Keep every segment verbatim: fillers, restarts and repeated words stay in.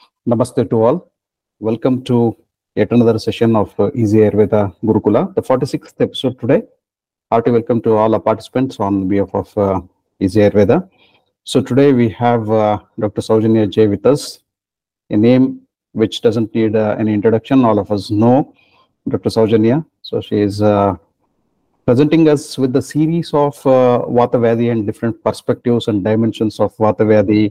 Namaste to all. Welcome to yet another session of uh, Easy Ayurveda Gurukula, the forty-sixth episode today. Hearty welcome to all our participants on behalf of uh, Easy Ayurveda. So today we have uh, Doctor Saujanya J with us, a name which doesn't need uh, any introduction. All of us know Doctor Saujanya. So she is uh, presenting us with the series of uh, Vata Vyadhi and different perspectives and dimensions of Vata Vyadhi.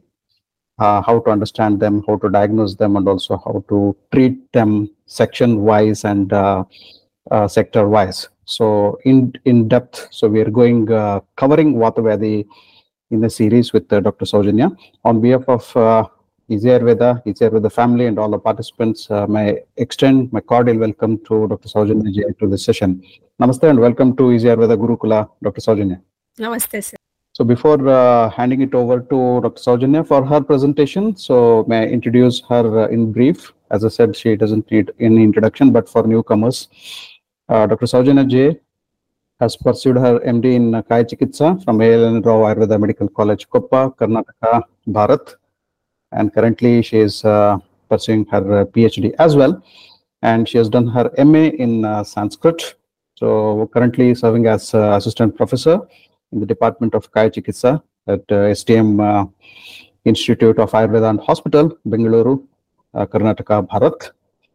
Uh, how to understand them, how to diagnose them, and also how to treat them section-wise and uh, uh, sector-wise. So in in depth, so we are going uh, covering Vata Vyadhi in a series with uh, Doctor Saujanya. On behalf of uh, Easy Ayurveda, Easy Ayurveda family, and all the participants, uh, may extend my cordial welcome to Doctor Saujanya J to this session. Namaste and welcome to Easy Ayurveda Gurukula, Doctor Saujanya. Namaste, sir. So before uh, handing it over to Doctor Saujanya for her presentation, so may I introduce her uh, in brief. As I said, she doesn't need any introduction, but for newcomers, uh, Doctor Saujanya J has pursued her M D in uh, Kaya Chikitsa from A L N Rao Ayurveda Medical College, Koppa, Karnataka, Bharat. And currently she is uh, pursuing her uh, PhD as well. And she has done her M A in uh, Sanskrit. So currently serving as uh, assistant professor in the Department of Kaya Chikitsa at uh, S T M uh, Institute of Ayurveda and Hospital, Bengaluru, uh, Karnataka, Bharat.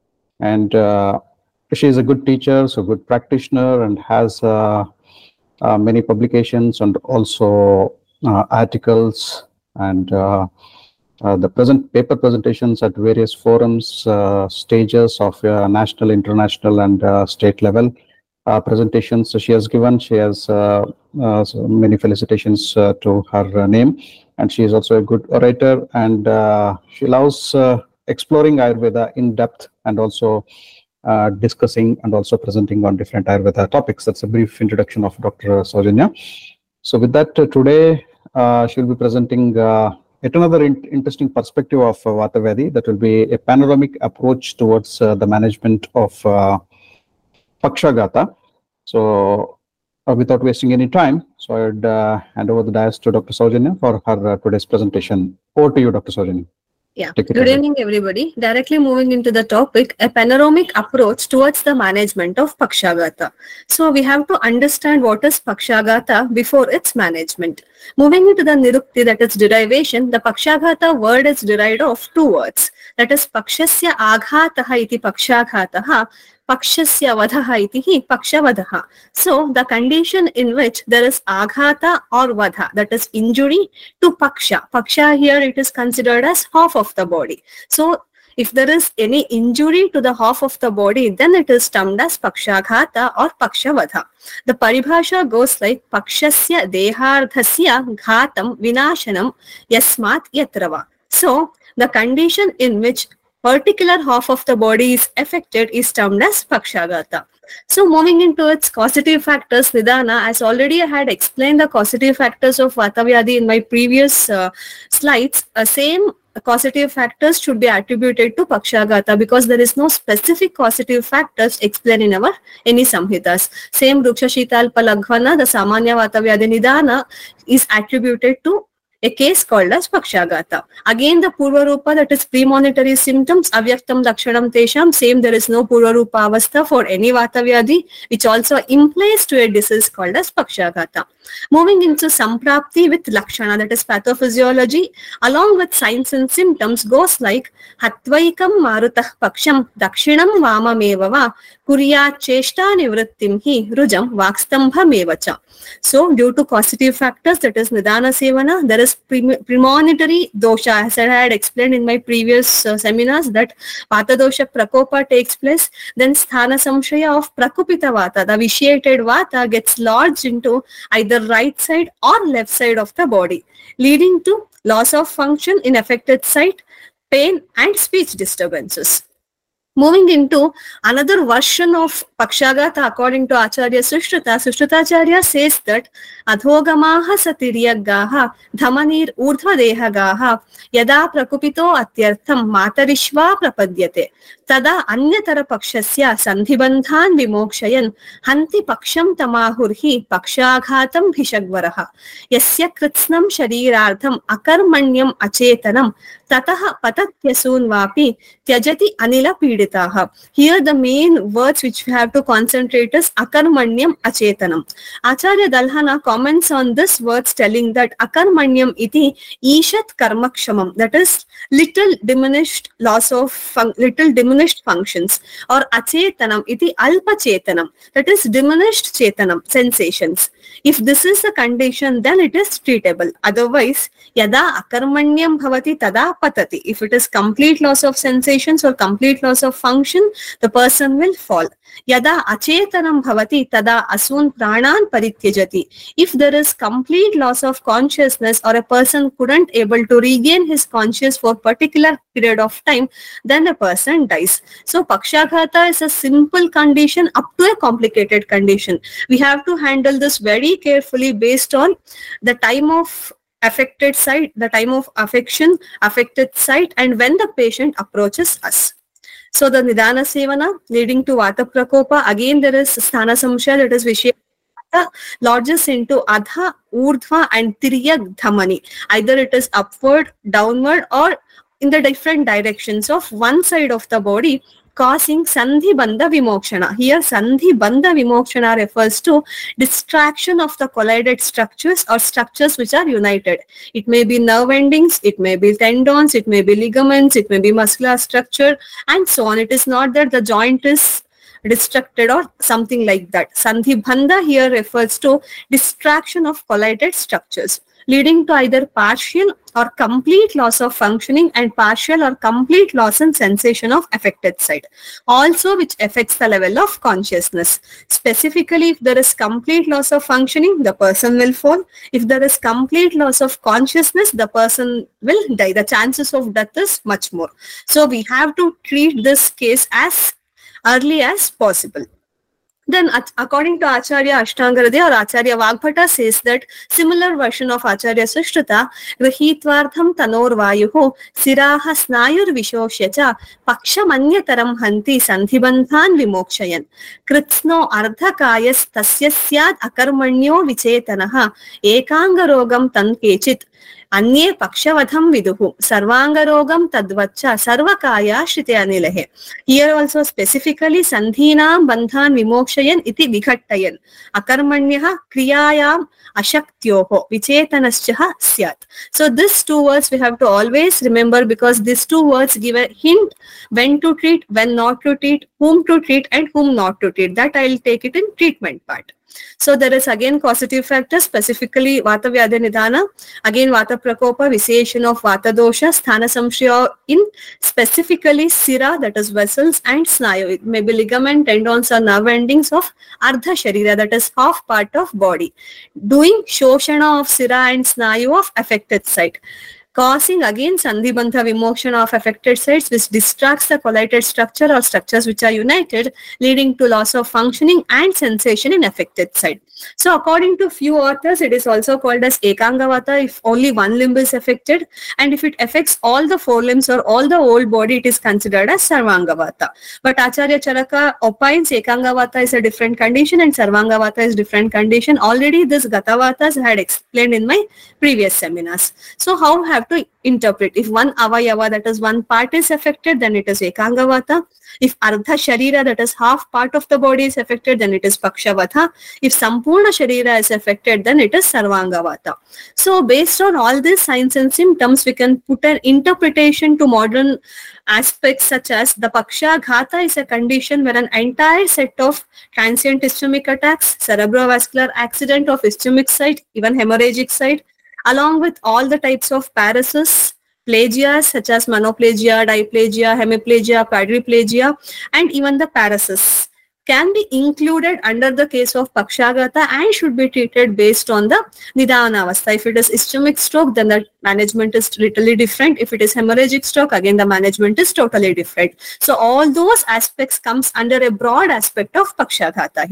And uh, she is a good teacher, so good practitioner, and has uh, uh, many publications and also uh, articles and uh, uh, the present paper presentations at various forums, uh, stages of uh, national, international, and uh, state level. Uh, presentations she has given. She has uh, uh, so many felicitations uh, to her uh, name, and she is also a good orator, and uh, she loves uh, exploring Ayurveda in depth and also uh, discussing and also presenting on different Ayurveda topics. That's a brief introduction of Doctor Saujanya. So with that, uh, today uh, she will be presenting uh, yet another in interesting perspective of uh, Vata Vyadhi. That will be a panoramic approach towards uh, the management of uh, Pakshagata. So, uh, without wasting any time, so I would uh, hand over the dais to Doctor Saujanya for her uh, today's presentation. Over to you, Doctor Saujanya. Yeah. Good evening, everybody. Directly moving into the topic, a panoramic approach towards the management of Pakshagata. So, we have to understand what is Pakshagata before its management. Moving into the Nirukti, that is derivation, the Pakshagata word is derived of two words. That is Pakshasya Aghataha iti Pakshagataha, Pakshasya Vadhaha iti Pakshavadhaha. So, the condition in which there is Aghata or Vadha, that is injury to Paksha. Paksha here it is considered as half of the body. So, if there is any injury to the half of the body, then it is termed as Pakshaghata or Pakshavadha. The paribhasha goes like Pakshasya Dehardhasya Ghatam Vinashanam Yasmat Yatrava. So, the condition in which particular half of the body is affected is termed as Pakshagata. So moving into its causative factors, Nidana, as already I had explained the causative factors of Vata Vyadhi in my previous uh, slides, uh, same causative factors should be attributed to Pakshagata because there is no specific causative factors explained in our any Samhitas. Same Ruksha Shitalpa Laghvana, the Samanya Vata Vyadhi Nidana is attributed to a case called as Pakshagata. Again, the Purva Rupa, that is premonitory symptoms, Avyaktam Lakshanam Tesham, same there is no Purva Rupa Avastha for any Vata Vyadhi, which also implies to a disease called as Pakshagata. Moving into Samprapti with Lakshana, that is pathophysiology, along with signs and symptoms, goes like Hatvaikam Marutah Paksham Dakshinam Vamamevava Kurya Cheshta Nivrittim Hi Rujam Vakstambha Mevacha. So, due to causative factors, that is Nidana Sevana, there is pre premonitory dosha. As I had explained in my previous uh, seminars, that Vata dosha Prakopa takes place, then Sthana Samshaya of Prakupita Vata, the vitiated Vata gets lodged into either right side or left side of the body, leading to loss of function in affected site, pain and speech disturbances. Moving into another version of Pakshagata according to Acharya Sushrita, Sushrutacharya says that Adhogamaha Satiriyagaha Dhamanir Urdhva Dehagaha Yada Prakupito Atyartham Matarishva Prapadyate तदा अन्यतर पक्षस्य सन्धिबन्धान् विमोक्षयन् हन्ति पक्षं तमाहुर्हि पक्षाघातं भिषग्वरः यस्य कृत्स्नं शरीरार्थम् अकर्मण्यम् अचेतनं ततः पतत्यसून् वापि त्यजति अनिल पीडिताः. Here the main words which we have to concentrate is akarmanyam achetanam. Acharya Dalhana comments on this words telling that akarmanyam iti ishat karmakshamam, that is little diminished loss of fun- little diminished functions, or achetanam iti alpa chetanam, that is diminished chetanam, sensations. If this is the condition, then it is treatable. Otherwise, yada akarmanyam bhavati tada patati. If it is complete loss of sensations or complete loss of function, the person will fall. Yada achetanam bhavati tada asun pranan parityajati. If there is complete loss of consciousness or a person couldn't able to regain his consciousness for particular period of time, then the person dies. So pakshaghata is a simple condition up to a complicated condition. We have to handle this very carefully based on the time of affected site, the time of affection, affected site, and when the patient approaches us. So the Nidana Sevana leading to Vata Prakopa, again there is Sthana Samshaya, that is Vishya lodges into Adha, Urdhva and Tiryak Dhamani. Either it is upward, downward, or in the different directions of one side of the body, causing Sandhi Bandha Vimokshana. Here Sandhi Bandha Vimokshana refers to distraction of the collided structures or structures which are united. It may be nerve endings, it may be tendons, it may be ligaments, it may be muscular structure, and so on. It is not that the joint is distracted or something like that. Sandhi Bandha here refers to distraction of collided structures, leading to either partial or complete loss of functioning and partial or complete loss in sensation of affected site. Also which affects the level of consciousness. Specifically, if there is complete loss of functioning, the person will fall. If there is complete loss of consciousness, the person will die. The chances of death is much more. So we have to treat this case as early as possible. Then according to Acharya Ashtangarade or Acharya Vagbhata says that similar version of Acharya Sushruta, Grihitvartham tanor vayuho siraha snayur vishosyacha pakshamanyataram hanti sandhibandhan vimokshayan kritsno ardhakayas tasya syad akarmanyo vichetanaha ekangarogam tankechit अन्ये पक्षवधम विदुः सर्वांगरोगम तद्वच्च सर्वकाया श्रिते अनिलहे. Here also specifically sandhinam bandhan vimokshayan iti vikhattayan akarmanyah kriyayam ashaktyoho vichetanascha syat. So these two words we have to always remember, because these two words give a hint when to treat, when not to treat, whom to treat and whom not to treat. That I will take it in treatment part. So there is again causative factors, specifically Vata Vyadha Nidhana, again Vata Prakopa, Viseshan of Vata Dosha, Sthana Samshaya in specifically Sira, that is vessels, and Snayu. It may be ligament, tendons or nerve endings of Ardha Sharira, that is half part of body. Doing Shoshana of Sira and Snayu of affected site, causing again Sandhi Bandha Vimokshana of affected sites, which distracts the collated structure or structures which are united, leading to loss of functioning and sensation in affected site. So according to few authors, it is also called as Ekangavata if only one limb is affected, and if it affects all the four limbs or all the whole body, it is considered as Sarvangavata. But Acharya Charaka opines Ekangavata is a different condition and Sarvangavata is different condition. Already this Gatavatas I had explained in my previous seminars. So how have to interpret? If one avayava, that is one part, is affected, then it is Ekangavata. If Ardha Sharira, that is half part of the body, is affected, then it is Pakshavata. If Sampurna Sharira is affected, then it is Sarvangavata. So based on all these signs and symptoms, we can put an interpretation to modern aspects such as the Pakshaghata is a condition where an entire set of transient ischemic attacks, cerebrovascular accident of ischemic site, even hemorrhagic site, along with all the types of paresis, plagias such as monoplagia, diplagia, hemiplegia, quadriplegia, and even the paresis can be included under the case of Pakshaghata and should be treated based on the Nidana Avastha. If it is ischemic stroke, then the management is totally different. If it is hemorrhagic stroke, again the management is totally different. So all those aspects comes under a broad aspect of Pakshaghata here.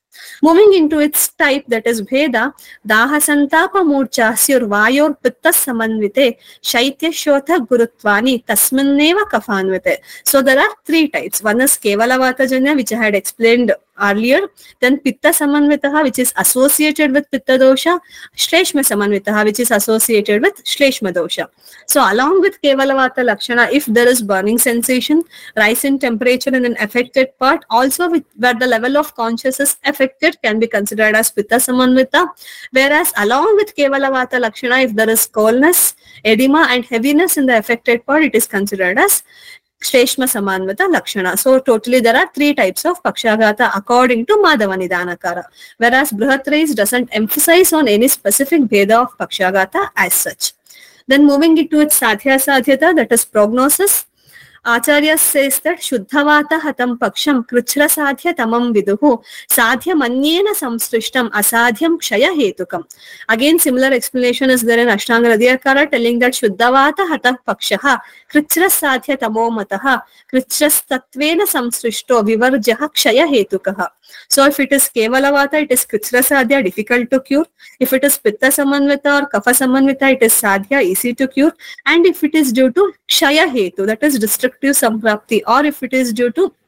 Moving into its type, that is Bheda, Daha Santapa Murcha Survayor Pitta Samanvite, Shaitya Shotha Gurutvani, Tasminneva Kafanvite. So there are three types. One is Kevala Vatajanya, which I had explained earlier. Then Pitta Samanvitaha, which is associated with Pitta Dosha. Shleshma Samanvitaha, which is associated with Shleshma Dosha. So along with Kevala Vata Lakshana, if there is burning sensation, rise in temperature in an affected part, also with, where the level of consciousness affected can be considered as Pitta Samanvita. Whereas along with Kevala Vata Lakshana, if there is coldness, edema and heaviness in the affected part, it is considered as Shleshma Samanvita Lakshana. So totally there are three types of Pakshagata according to Madhava Nidanakara. Whereas Brihatrace doesn't emphasize on any specific Bheda of Pakshagata as such. Then moving into its Sadhya Sadhyata, that is prognosis. Acharya says that Shuddhavata Hatam Paksham Krichra Sadhya Tamam Viduhu Sadhya Manyena Samsrishtam Asadhyam Kshaya Hetukam. Again, similar explanation is there in Ashtanga Hridayakara, telling that Shuddhavata Hatam Pakshaha Krichra Sadhya Tamo Mataha Krichras Tatvena Samsrishto Vivarjaha Kshaya Hetukaha. So if it is Kevala Vata, it is Krichra Sadhya, difficult to cure. If it is Pitta Samanvita or Kapha Samanvita, it is Sadhya, easy to cure. And if it is due to Kshaya Hetu, that is destructive Samprapti, or if it is due to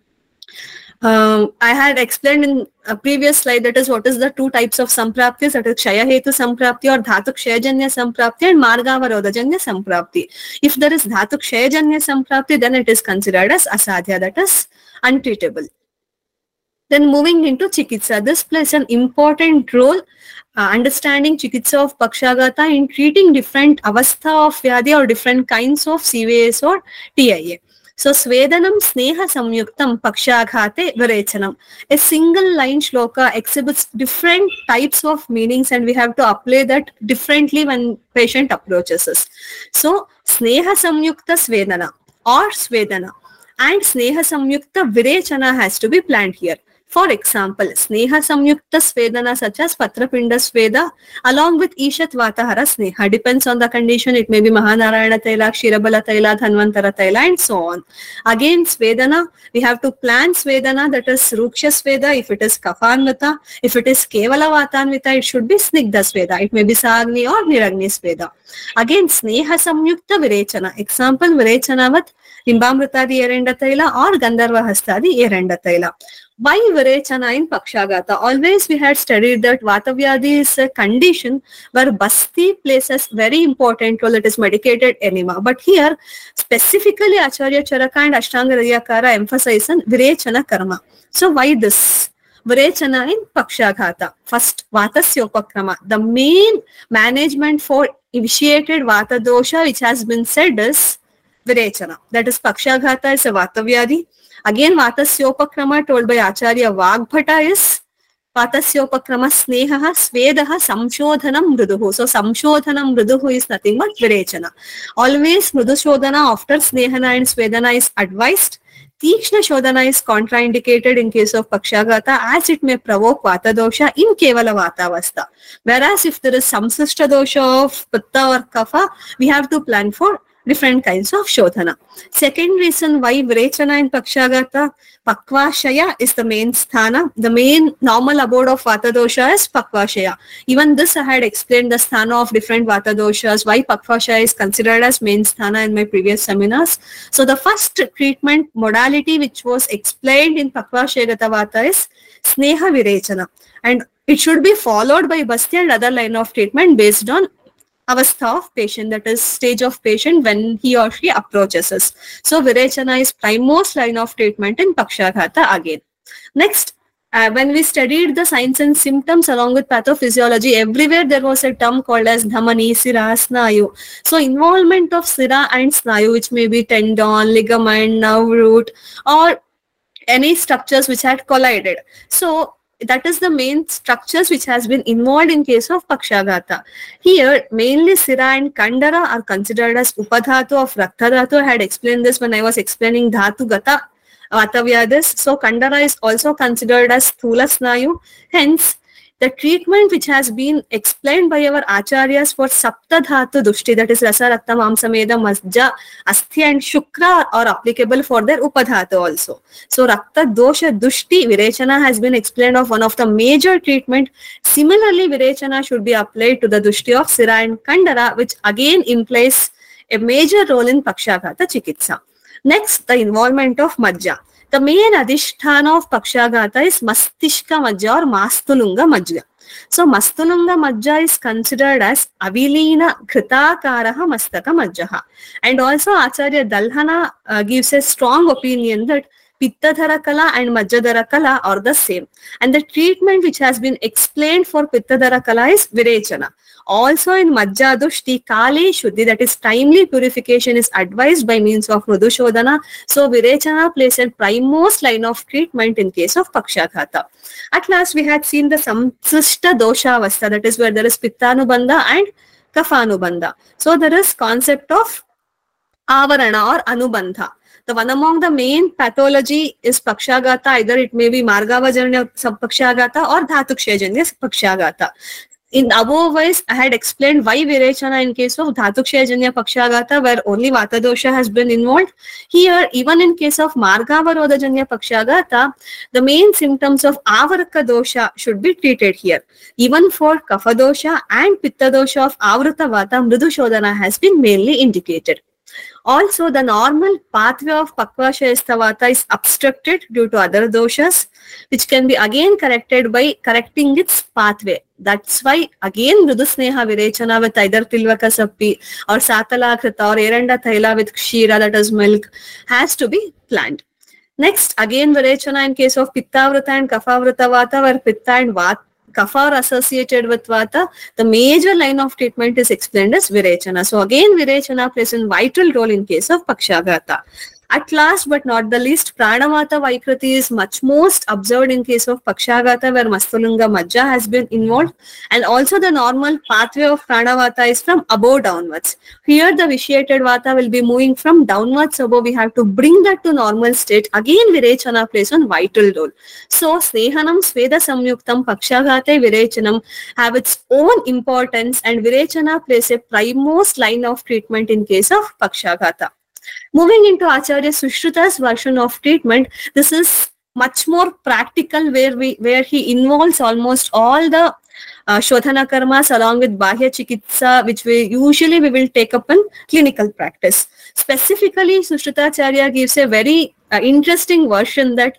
Um, I had explained in a previous slide, that is what is the two types of sampraptis, that is Kshaya Hetu Samprapti or Dhatu Kshayajanya Samprapti and Margavarodajanya Samprapti. If there is Dhatu Kshayajanya Samprapti, then it is considered as Asadhya, that is untreatable. Then moving into Chikitsa, this plays an important role, uh, understanding Chikitsa of Pakshagata in treating different avastha of Vyadhi or different kinds of C V S or T I A. So, Svedanam Sneha Samyuktam Pakshagate Virachanam. A single line shloka exhibits different types of meanings and we have to apply that differently when patient approaches us. So, Sneha Samyukta Svedana or Svedana and Sneha Samyukta Virachana has to be planned here. For example, Sneha Samyukta Svedana such as Patrapinda Sveda along with Ishat Vatahara Sneha. Depends on the condition. It may be Mahanarayana Taila, Kshirabala Taila, Dhanvantara Taila and so on. Again, Svedana, we have to plan Svedana, that is Ruksha Sveda if it is Kaphanvita. If it is Kevala Vatanvita, it should be Snigdha Sveda. It may be Sagni or Niragni Sveda. Again, Sneha Samyukta Virechana. Example, Virechanavat Limbamritadi Erenda Taila or Gandharva Hastadi Erenda Taila. Why Virechana in Pakshagata? Always we had studied that Vatavyadhi is a condition where Basti plays a very important role, it is medicated enema. But here, specifically Acharya Charaka and Ashtanga Hridayakara emphasize on Virechana Karma. So why this? Virechana in Pakshagata. First, Vatasyopakrama. The main management for initiated Vata dosha which has been said is Virechana. That is Pakshagata is a Vatavyadhi. Again, Vatasyopakrama told by Acharya Vagbhata is Vatasyopakrama Snehaha Svedaha Samshodhanam Mruduhu. So, Samshodhanam Mruduhu is nothing but Virechana. Always Mrudu Shodhana after Snehana and Svedana is advised. Tikshna Shodhana is contraindicated in case of Pakshagata as it may provoke Vata dosha in Kevala Vata Avastha. Whereas if there is Samsishta dosha of Pitta or Kapha, we have to plan for different kinds of Shodhana. Second reason why Virechana in Pakshagata, Pakvashaya is the main sthana. The main normal abode of Vata dosha is Pakvashaya. Even this I had explained the sthana of different Vata doshas, why Pakvashaya is considered as main sthana in my previous seminars. So the first treatment modality which was explained in Pakvashaya Gata Vata is Sneha Virechana. And it should be followed by Basti and other line of treatment based on avastha of patient, that is stage of patient when he or she approaches us. So Virechana is primemost line of treatment in Pakshagata again. Next, uh, when we studied the signs and symptoms along with pathophysiology, everywhere there was a term called as Dhamani, Sira, Snayu. So involvement of Sira and Snayu, which may be tendon, ligament, nerve root or any structures which had collided. So that is the main structures which has been involved in case of Pakshagata. Here, mainly Sira and Kandara are considered as Upadhatu of Rakta Dhatu. I had explained this when I was explaining Dhatu Gata Vatavyadis. So, Kandara is also considered as Thula Snayu. Hence, The treatment which has been explained by our acharyas for Saptadhatu Dushti, that is Rasa, Rakta, Mamsa, Meda, Masja, Asthi and Shukra are applicable for their Upadhatu also. So Rakta Dosha Dushti Virechana has been explained of one of the major treatment. Similarly, Virechana should be applied to the Dushti of Sira and Kandara, which again implies a major role in Pakshaghata Chikitsa. Next, the involvement of Majja. The main adhisthana of Pakshaghata is Mastishka Majja or Mastulunga Majja. So, Mastulunga Majja is considered as Avilina Kritakaraha Mastaka Majjaha. And also, Acharya Dalhana uh, gives a strong opinion that Pittadhara Kala and Majjadhara Kala are the same. And the treatment which has been explained for Pittadhara Kala is Virechana. Also in Majja Dushti, Kali Shuddhi, that is timely purification, is advised by means of Mridushodhana. So Virechana plays a primemost line of treatment in case of Pakshaghata. At last we had seen the Samsishta Dosha Avastha, that is where there is Pittanubandha and Kafanubandha. So there is concept of Avarana or Anubandha. The one among the main pathology is Pakshaghata, either it may be Margavajanya Pakshaghata or Dhatukshayajanya Pakshaghata. In above wise, I had explained why Virechana in case of Dhatukshayajanya Pakshaghata, where only Vata dosha has been involved. Here, even in case of Margavarodhajanya Pakshaghata, the main symptoms of Avaraka dosha should be treated here. Even for Kapha dosha and Pitta dosha of Avrata Vata, Mridushodhana has been mainly indicated. Also, the normal pathway of Pakvashayastha Vata is obstructed due to other doshas, which can be again corrected by correcting its pathway. That's why again Mridusneha Virechana with either Tilvaka Sappi or Satala Krita or Eranda Thaila with Kshira, that is milk, has to be planned. Next, again Virechana in case of Pittavrata and Kafavrata Vata, where Pitta and Vata Kapha are associated with Vata, the major line of treatment is explained as Virechana. So again, Virechana plays a vital role in case of Pakshaghata. At last but not the least, Pranavata Vaikriti is much most observed in case of Pakshaghata, where Mastulunga Majja has been involved, and also the normal pathway of Pranavata is from above downwards. Here the vitiated Vata will be moving from downwards above. We have to bring that to normal state. Again, Virechana plays a vital role. So, Snehanam Sveda Samyuktam Pakshaghate Virechanam have its own importance, and Virechana plays a primemost line of treatment in case of Pakshaghata. Moving into Acharya Sushruta's version of treatment, this is much more practical, where we where he involves almost all the uh, Shodhana karmas along with Bahya Chikitsa, which we usually we will take up in clinical practice. Specifically, Sushrutacharya gives a very uh, interesting version that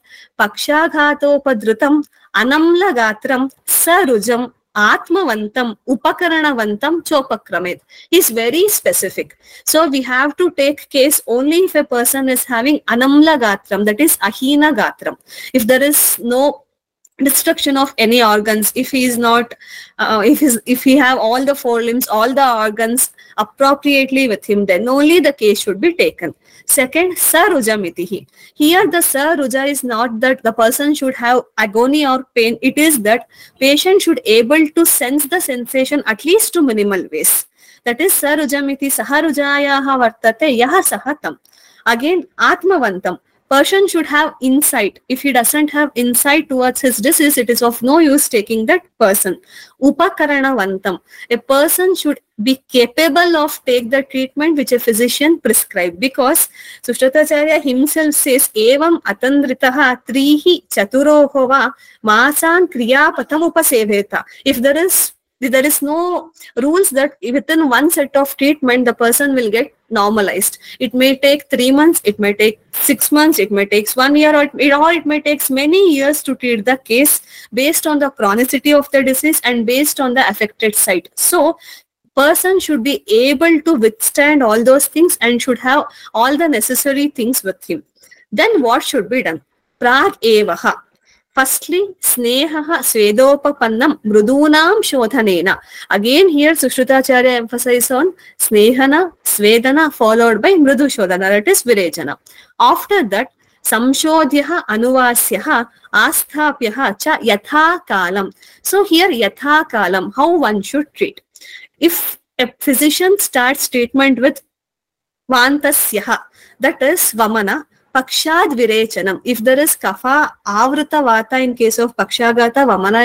Pakshaghatopodhrutam Anamla Gatram Sarujam Atmavantam Upakaranavantam Chopakramet is very specific. So we have to take case only if a person is having Anamla Gatram, that is Ahina Gatram. If there is no destruction of any organs, if he is not, uh, if his, if he have all the four limbs, all the organs appropriately with him, then only the case should be taken. Second, sarujamitihi. Here the saruja is not that the person should have agony or pain. It is that patient should able to sense the sensation at least to minimal ways. That is sarujamiti saharujayaha vartate yaha sahatam. Again, atmavantam. Person should have insight. If he doesn't have insight towards his disease, it is of no use taking that person. Upakaranavantam. A person should be capable of take the treatment which a physician prescribed, because Sushrutacharya himself says, Evam atandritaha trihi chaturohova masan kriya patam upaseveta. If there is There is no rules that within one set of treatment, the person will get normalized. It may take three months, it may take six months, it may take one year, or it, or it may take many years to treat the case based on the chronicity of the disease and based on the affected site. So, person should be able to withstand all those things and should have all the necessary things with him. Then what should be done? Prag evaha. Firstly, snehaha svedopapannam mrudunam shodhanena. Again, here Sushrutacharya emphasizes on snehana, svedana followed by mrudu shodhana, that is virechana. After that, samshodhyaha anuvasyaha asthapyaha cha yatha kalam. So here yatha kalam, how one should treat. If a physician starts treatment with vantasyaha, that is vamana, Pakshad Virechanam. If there is Kapha Avrata Vata in case of Pakshaghata, Vamana is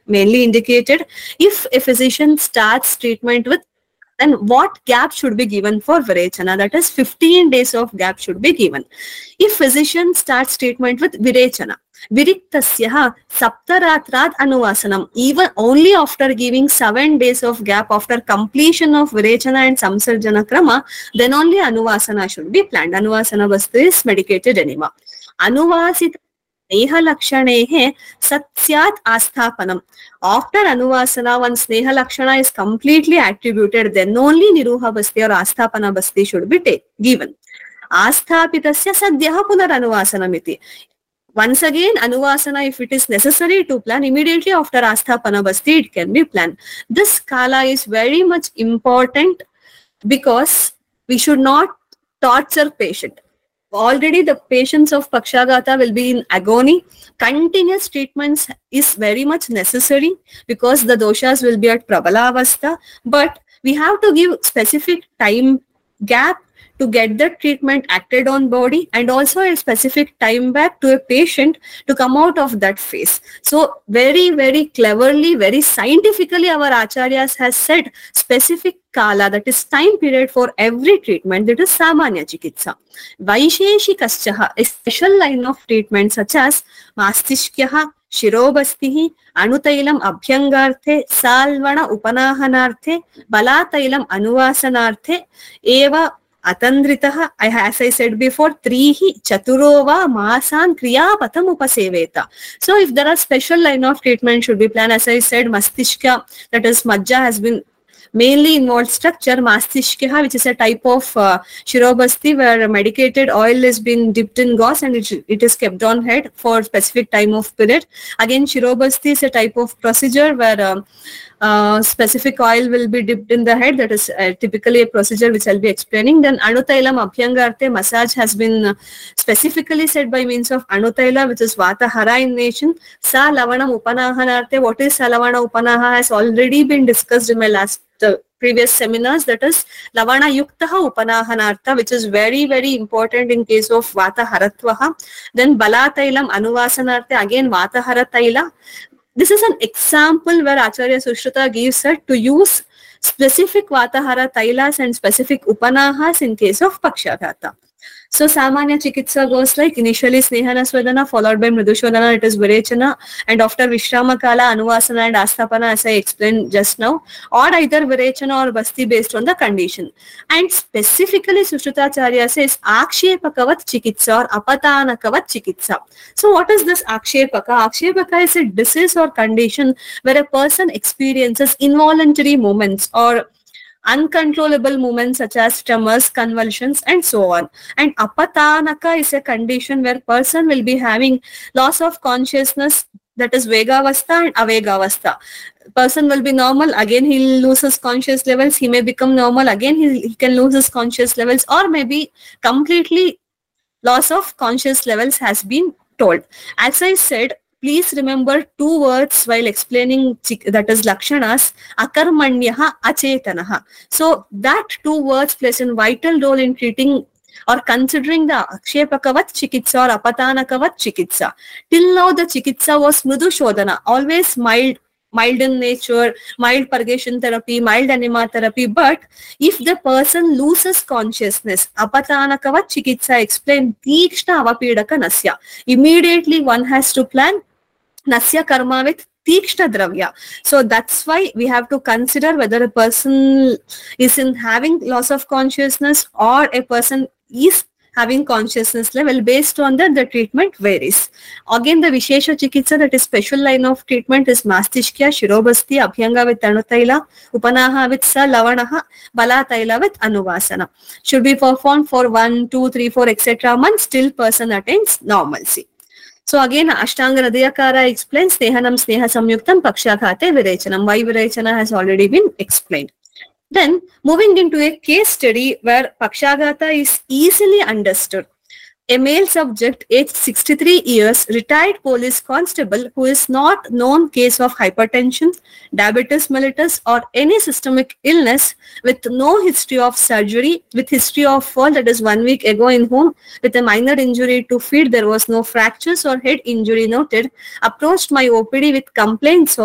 mainly indicated. If a physician starts treatment with, then what gap should be given for Virechana? That is fifteen days of gap should be given. If physician starts treatment with Virechana, Viriktasya Saptaratrad Anuvasanam, even only after giving seven days of gap after completion of Virechana and Samsarjana Krama, then only Anuvasana should be planned. Anuvasana Vastu is medicated enema. Anuvasita Sneha Lakshanehe Satyat Asthapanam. After Anuvasana, when Sneha Lakshana is completely attributed, then only Niruha Basti or Asthapana Basti should be take, given. Asthapitasya Sadhyaha Punar Anuvasanamiti. Once again, Anuvasana, if it is necessary to plan, immediately after Asthapana Basti, it can be planned. This kala is very much important because we should not torture patient. Already the patients of Pakshagata will be in agony. Continuous treatments is very much necessary because the doshas will be at Prabalavastha. But we have to give specific time gap to get the treatment acted on body, and also a specific time back to a patient to come out of that phase. So very, very cleverly, very scientifically, our acharyas has said specific kala, that is time period for every treatment, that is Samanya Chikitsa. Vaisheshikaschaha, a special line of treatment such as Mastishkyaha, Shirobastihi, Anutailam Abhyangarte, Salvana Upanahanarte, Balatailam Anuvasanarte, Eva Atandritaha, as I said before, Trihi Chaturova Masan Kriya Patam Upaseveta. So if there are special line of treatment should be planned, as I said, Mastishka, that is Majja, has been mainly involved structure. Mastishka, which is a type of uh, Shirobasti where medicated oil is being dipped in gauze and it, it is kept on head for specific time of period. Again, Shirobasti is a type of procedure where uh, uh, specific oil will be dipped in the head. That is uh, typically a procedure which I'll be explaining. Then Anutailam Abhyangarte, massage has been uh, specifically said by means of Anutaila, which is Vata Hara in nation. Sa Lavanam Upanahanarte, what is Salavana Upanaha has already been discussed in my last the previous seminars, that is Lavana Yuktaha Upanahanartha, which is very, very important in case of Vata Haratvaha. Then Balatailam Anuvasanartha, again Vata Harataila. This is an example where Acharya Sushruta gives her to use specific Vata Haratailas and specific Upanahas in case of Pakshagata. So Samanya Chikitsa goes like initially Snehana Swadana followed by Mridushodana, it is Virechana, and after Vishrama Kala, Anuvasana and Asthapana, as I explained just now, or either Virechana or Basti based on the condition. And specifically Sushrutacharya says Akshepakavat Chikitsa or Apatanakavat Chikitsa. So what is this Akshepaka? Akshepaka is a disease or condition where a person experiences involuntary movements or uncontrollable movements such as tremors, convulsions, and so on. And apatanaka is a condition where person will be having loss of consciousness, that is Vegavastha and Avegavastha. Person will be normal, again he will lose his conscious levels, he may become normal, again he, he can lose his conscious levels, or maybe completely loss of conscious levels has been told. As I said, please remember two words while explaining, that is Lakshanas, Akarmanyaha, Achetanaha. So that two words plays a vital role in treating or considering the Akshepakavat Chikitsa or Apatanakavat Chikitsa. Till now the Chikitsa was Mridu Shodhana, always mild, mild in nature, mild purgation therapy, mild enema therapy. But if the person loses consciousness, Apatanakavat Chikitsa explained Tikshna Avapidaka Nasya. Immediately one has to plan Nasya karma with Tikshna Dravya. So that's why we have to consider whether a person is in having loss of consciousness or a person is having consciousness level. Based on that, the treatment varies. Again, the Vishesha Chikitsa, that is special line of treatment, is Mastishkya, Shirobasti, Abhyanga with Anutaila, Upanaha with Sa, Lavanaha, Balataila with Anuvasana. Should be performed for one, two, three, four, et cetera months till person attains normalcy. So again, Ashtanga Hridayakara explains Snehanam Sneha Samyuktam Pakshaghate Virechanam. Why Virechana has already been explained. Then moving into a case study where Pakshagata is easily understood. A male subject aged sixty-three years, retired police constable who is not known case of hypertension, diabetes mellitus or any systemic illness, with no history of surgery, with history of fall, that is one week ago in home, with a minor injury to feet, there was no fractures or head injury noted, approached my O P D with complaints of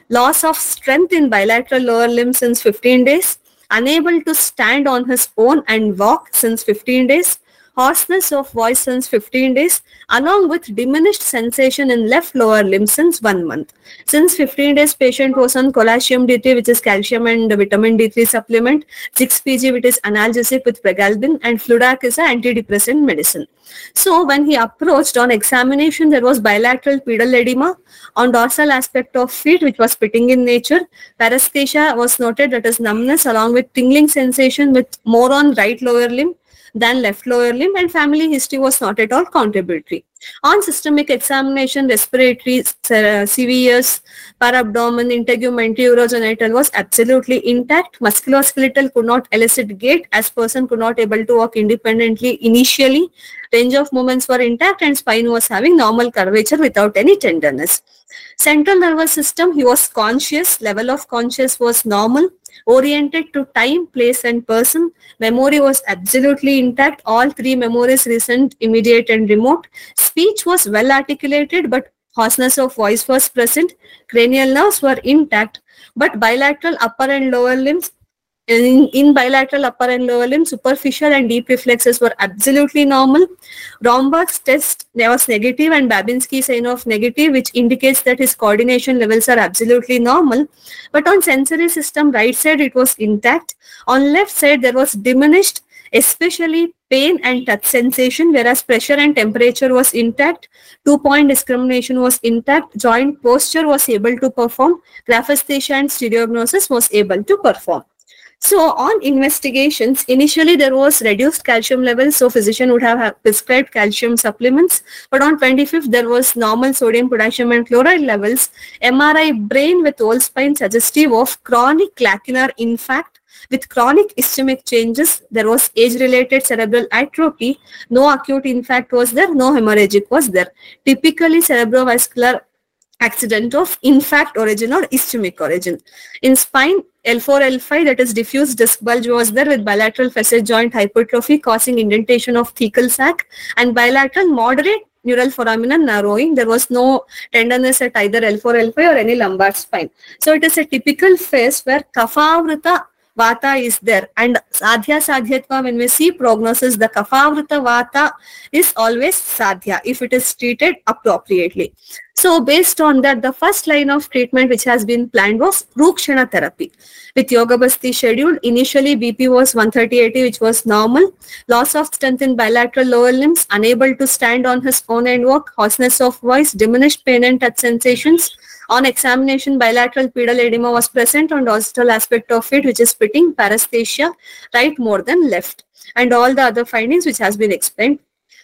loss of strength in bilateral lower limb since fifteen days, unable to stand on his own and walk since fifteen days, hoarseness of voice since fifteen days, along with diminished sensation in left lower limb since one month. Since fifteen days, patient was on Colaceum D three, which is calcium and vitamin D three supplement, six P G, which is analgesic with pregabalin, and Fludac is an antidepressant medicine. So when he approached on examination, there was bilateral pedal edema on dorsal aspect of feet, which was pitting in nature. Paresthesia was noted, that is numbness, along with tingling sensation with more on right lower limb than left lower limb, and family history was not at all contributory. On systemic examination, respiratory, uh, C V S, parabdomen, integumentary, urogenital was absolutely intact. Musculoskeletal could not elicit gait, as person could not able to walk independently initially. Range of movements were intact, and spine was having normal curvature without any tenderness. Central nervous system, he was conscious, level of conscious was normal, oriented to time, place and person. Memory was absolutely intact, all three memories, recent, immediate and remote. Speech was well articulated, but hoarseness of voice was present. Cranial nerves were intact, but bilateral upper and lower limbs, in, in bilateral upper and lower limb, superficial and deep reflexes were absolutely normal. Romberg's test was negative and Babinski sign of negative, which indicates that his coordination levels are absolutely normal. But on sensory system, right side, it was intact. On left side, there was diminished, especially pain and touch sensation, whereas pressure and temperature was intact. Two-point discrimination was intact. Joint posture was able to perform. Graphesthesia and stereognosis was able to perform. So on investigations, initially there was reduced calcium levels, so physician would have prescribed calcium supplements. But on twenty-fifth, there was normal sodium, potassium and chloride levels. M R I brain with whole spine suggestive of chronic lacunar infarct with chronic ischemic changes. There was age-related cerebral atrophy. No acute infarct was there, no hemorrhagic was there. Typically cerebrovascular accident of infarct origin or ischemic origin. In spine, L four L five, that is diffuse disc bulge was there with bilateral facet joint hypertrophy causing indentation of thecal sac, and bilateral moderate neural foramen narrowing. There was no tenderness at either L four L five or any lumbar spine. So it is a typical phase where kaphavrita vata is there, and sadhya sadhyatva, when we see prognosis, the kaphavrita vata is always sadhya if it is treated appropriately. So based on that, the first line of treatment which has been planned was Rukshana therapy with Yoga Basti scheduled. Initially B P was one thirty eighty, which was normal. Loss of strength in bilateral lower limbs, unable to stand on his own and walk, hoarseness of voice, diminished pain and touch sensations. On examination, bilateral pedal edema was present on dorsal aspect of it, which is pitting, paresthesia, right more than left, and all the other findings which has been explained.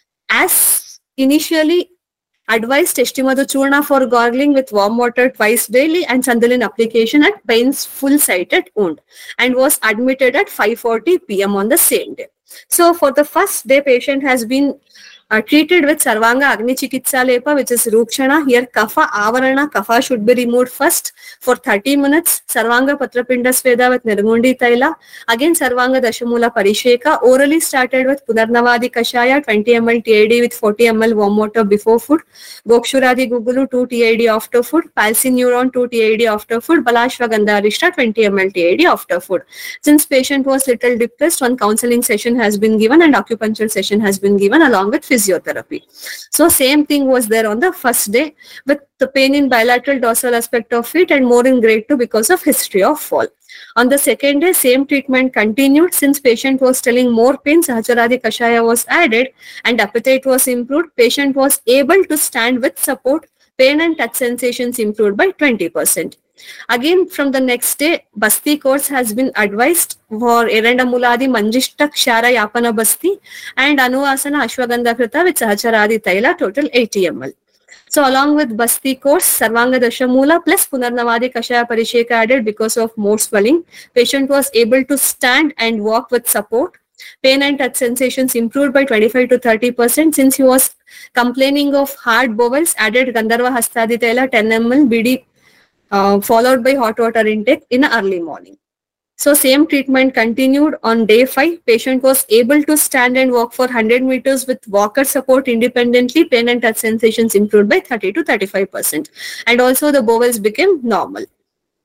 As initially advised, Teshtimadu Churna for gargling with warm water twice daily and Sandalin application at pain's full-sighted wound, and was admitted at five forty p m on the same day. So for the first day, patient has been Uh, treated with Sarvanga Agni Chikitsa Lepa, which is Rukshana. Here Kapha Avarana, Kapha should be removed first for thirty minutes. Sarvanga Patrapinda Sveda with Nirgundi Taila. Again Sarvanga Dashamula Parisheka. Orally started with Punarnavadi Kashaya, twenty milliliters T I D with forty milliliters warm water before food. Gokshuradi Gugulu, two T I D after food. Palsineuron, two T I D after food. Balashwagandha Arishta, twenty milliliters T I D after food. Since patient was little depressed, one counseling session has been given and acupuncture session has been given along with physiotherapy. So same thing was there on the first day with the pain in bilateral dorsal aspect of feet and more in grade two because of history of fall. On the second day, same treatment continued. Since patient was telling more pain, Sahasrari Kashaya was added and appetite was improved. Patient was able to stand with support. Pain and touch sensations improved by twenty percent. Again, from the next day, Basti course has been advised for Erenda Muladi Manjishta Kshara Yapana Basti and Anuvasana Ashwagandha Krita with Sahacharadi Taila, total eighty milliliters. So along with Basti course, Sarvanga Dashamula plus Punarnavadi Kashaya Parisheka added because of more swelling. Patient was able to stand and walk with support. Pain and touch sensations improved by twenty-five to thirty percent. Since he was complaining of hard bowels, added Gandharva Hastadi Taila ten milliliters B D Uh, followed by hot water intake in the early morning. So same treatment continued on day five. Patient was able to stand and walk for one hundred meters with walker support independently. Pain and touch sensations improved by thirty to thirty-five percent. And also the bowels became normal.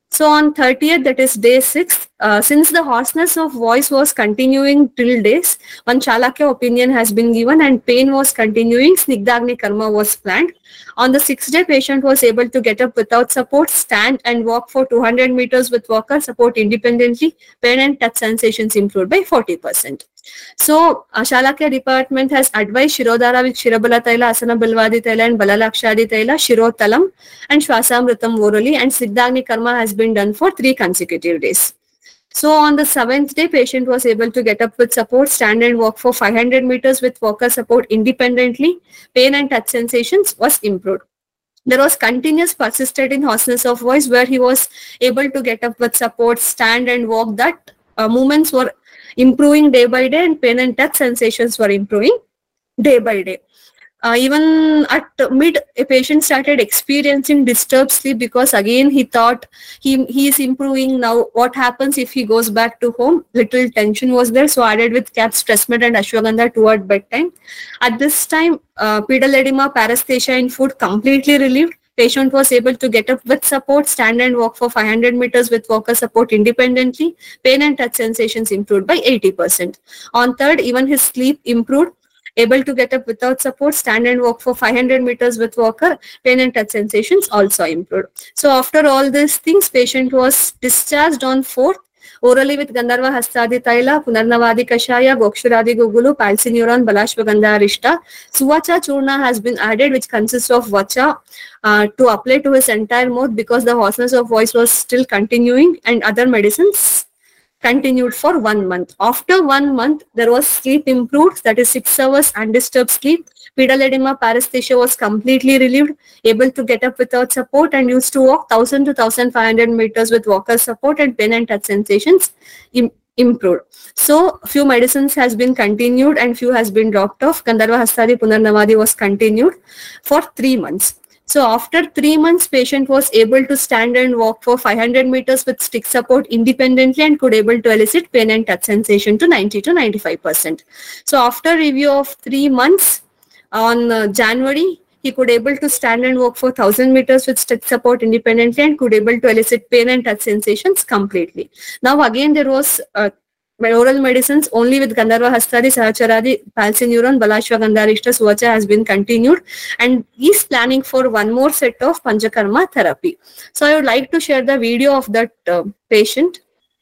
So on thirtieth, that is day six, uh, since the hoarseness of voice was continuing till days, one Chalakya opinion has been given and pain was continuing, Snigdagni Karma was planned. On the sixth day, patient was able to get up without support, stand and walk for two hundred meters with walker support independently. Pain and touch sensations improved by forty percent. So, uh, Shalakya department has advised Shirodhara with Shirabala Taila, Asana Bilvadi Taila and Balalakshadi Taila, Shirotalam and Shwasamritam orally, and Siddhagni Karma has been done for three consecutive days. So on the seventh day, patient was able to get up with support, stand and walk for five hundred meters with walker support independently. Pain and touch sensations was improved. There was continuous persisted in hoarseness of voice where he was able to get up with support, stand and walk. That uh, movements were improving day by day and pain and touch sensations were improving day by day. Uh, even at mid, a patient started experiencing disturbed sleep because again he thought he he is improving now. What happens if he goes back to home? Little tension was there, so added with cap, stress med and ashwagandha toward bedtime. At this time, uh, pedal edema, paresthesia in food completely relieved. Patient was able to get up with support, stand and walk for five hundred meters with walker support independently. Pain and touch sensations improved by eighty percent. On third, even his sleep improved. Able to get up without support, stand and walk for five hundred meters with walker, pain and touch sensations also improved. So after all these things, patient was discharged on fourth, orally with Gandharva Hastadi Taila, Punarnavadi Kashaya, Gokshuradi Gugulu, Palsinuron, Balashwagandha Arishta. Suvacha Churna has been added, which consists of Vacha uh, to apply to his entire mouth because the hoarseness of voice was still continuing, and other medicines continued for one month. After one month, there was sleep improved, that is six hours undisturbed sleep. Pedal edema, paresthesia was completely relieved, able to get up without support and used to walk one thousand to one thousand five hundred meters with walker support, and pain and touch sensations im improved. So few medicines has been continued and few has been dropped off. Gandharva Hastadi Punarnavadi was continued for three months. So after three months, patient was able to stand and walk for five hundred meters with stick support independently and could able to elicit pain and touch sensation to ninety to ninety-five percent. So after review of three months on uh, January, he could able to stand and walk for one thousand meters with stick support independently and could able to elicit pain and touch sensations completely. Now again, there was uh, oral medicines only with Gandharva Hastadi, Sahacharadi, Palsinuron, Balashwagandha Arishta, Suvacha has been continued, and he is planning for one more set of Panchakarma therapy. So I would like to share the video of that uh, patient.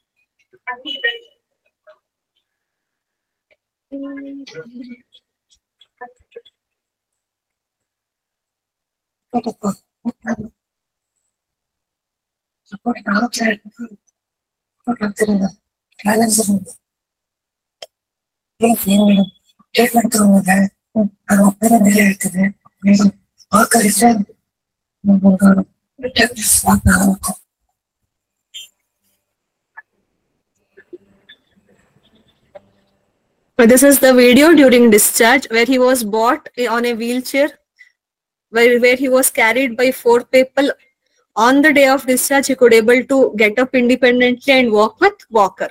This is the video during discharge where he was brought on a wheelchair, where, where he was carried by four people. On the day of discharge, he could able to get up independently and walk with walker.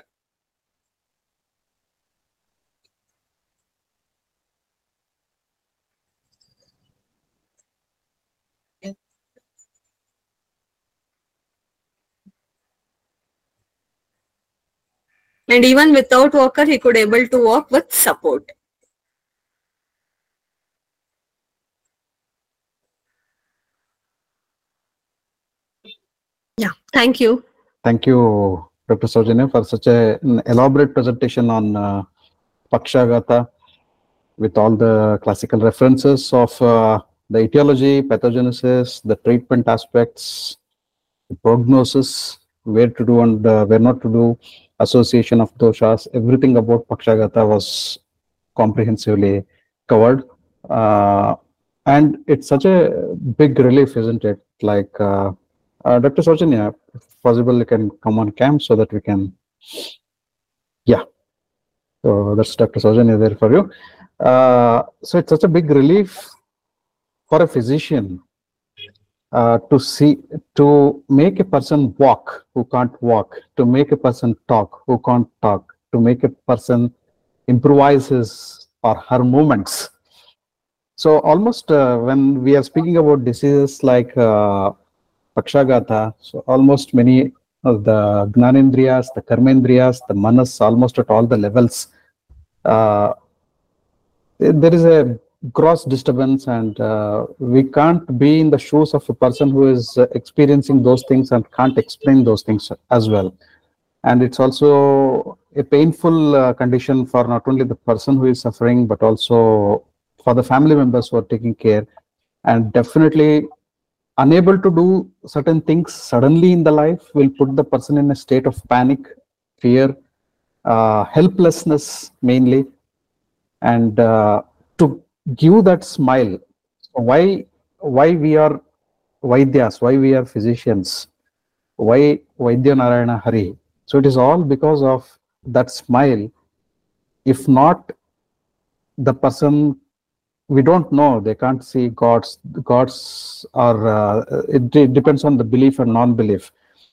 And even without walker, he could able to walk with support. Yeah, thank you. Thank you, Doctor Saujanya, for such a, an elaborate presentation on uh, Pakshagata with all the classical references of uh, the etiology, pathogenesis, the treatment aspects, the prognosis, where to do and uh, where not to do, association of doshas, everything about Pakshagata was comprehensively covered. Uh, and it's such a big relief, isn't it? Like, uh, uh, Doctor Saujanya, if possible, you can come on cam so that we can, yeah. So that's Doctor Saujanya there for you. Uh, so it's such a big relief for a physician uh, to see, to make a person walk who can't walk, to make a person talk who can't talk, to make a person improvise his or her movements. So almost uh, when we are speaking about diseases like uh, Pakshagata, so almost many uh, the Gnanendriyas, the Karmendriyas, the Manas, almost at all the levels. Uh, there is a gross disturbance, and uh, we can't be in the shoes of a person who is uh, experiencing those things and can't explain those things as well. And it's also a painful uh, condition for not only the person who is suffering, but also for the family members who are taking care, and definitely unable to do certain things suddenly in the life will put the person in a state of panic, fear, uh, helplessness mainly. And uh, to give that smile, so why why we are Vaidyas, why we are physicians, why Vaidya Narayana Hari? So it is all because of that smile. If not, the person, we don't know, they can't see gods. Gods are, uh, it, it depends on the belief and non-belief.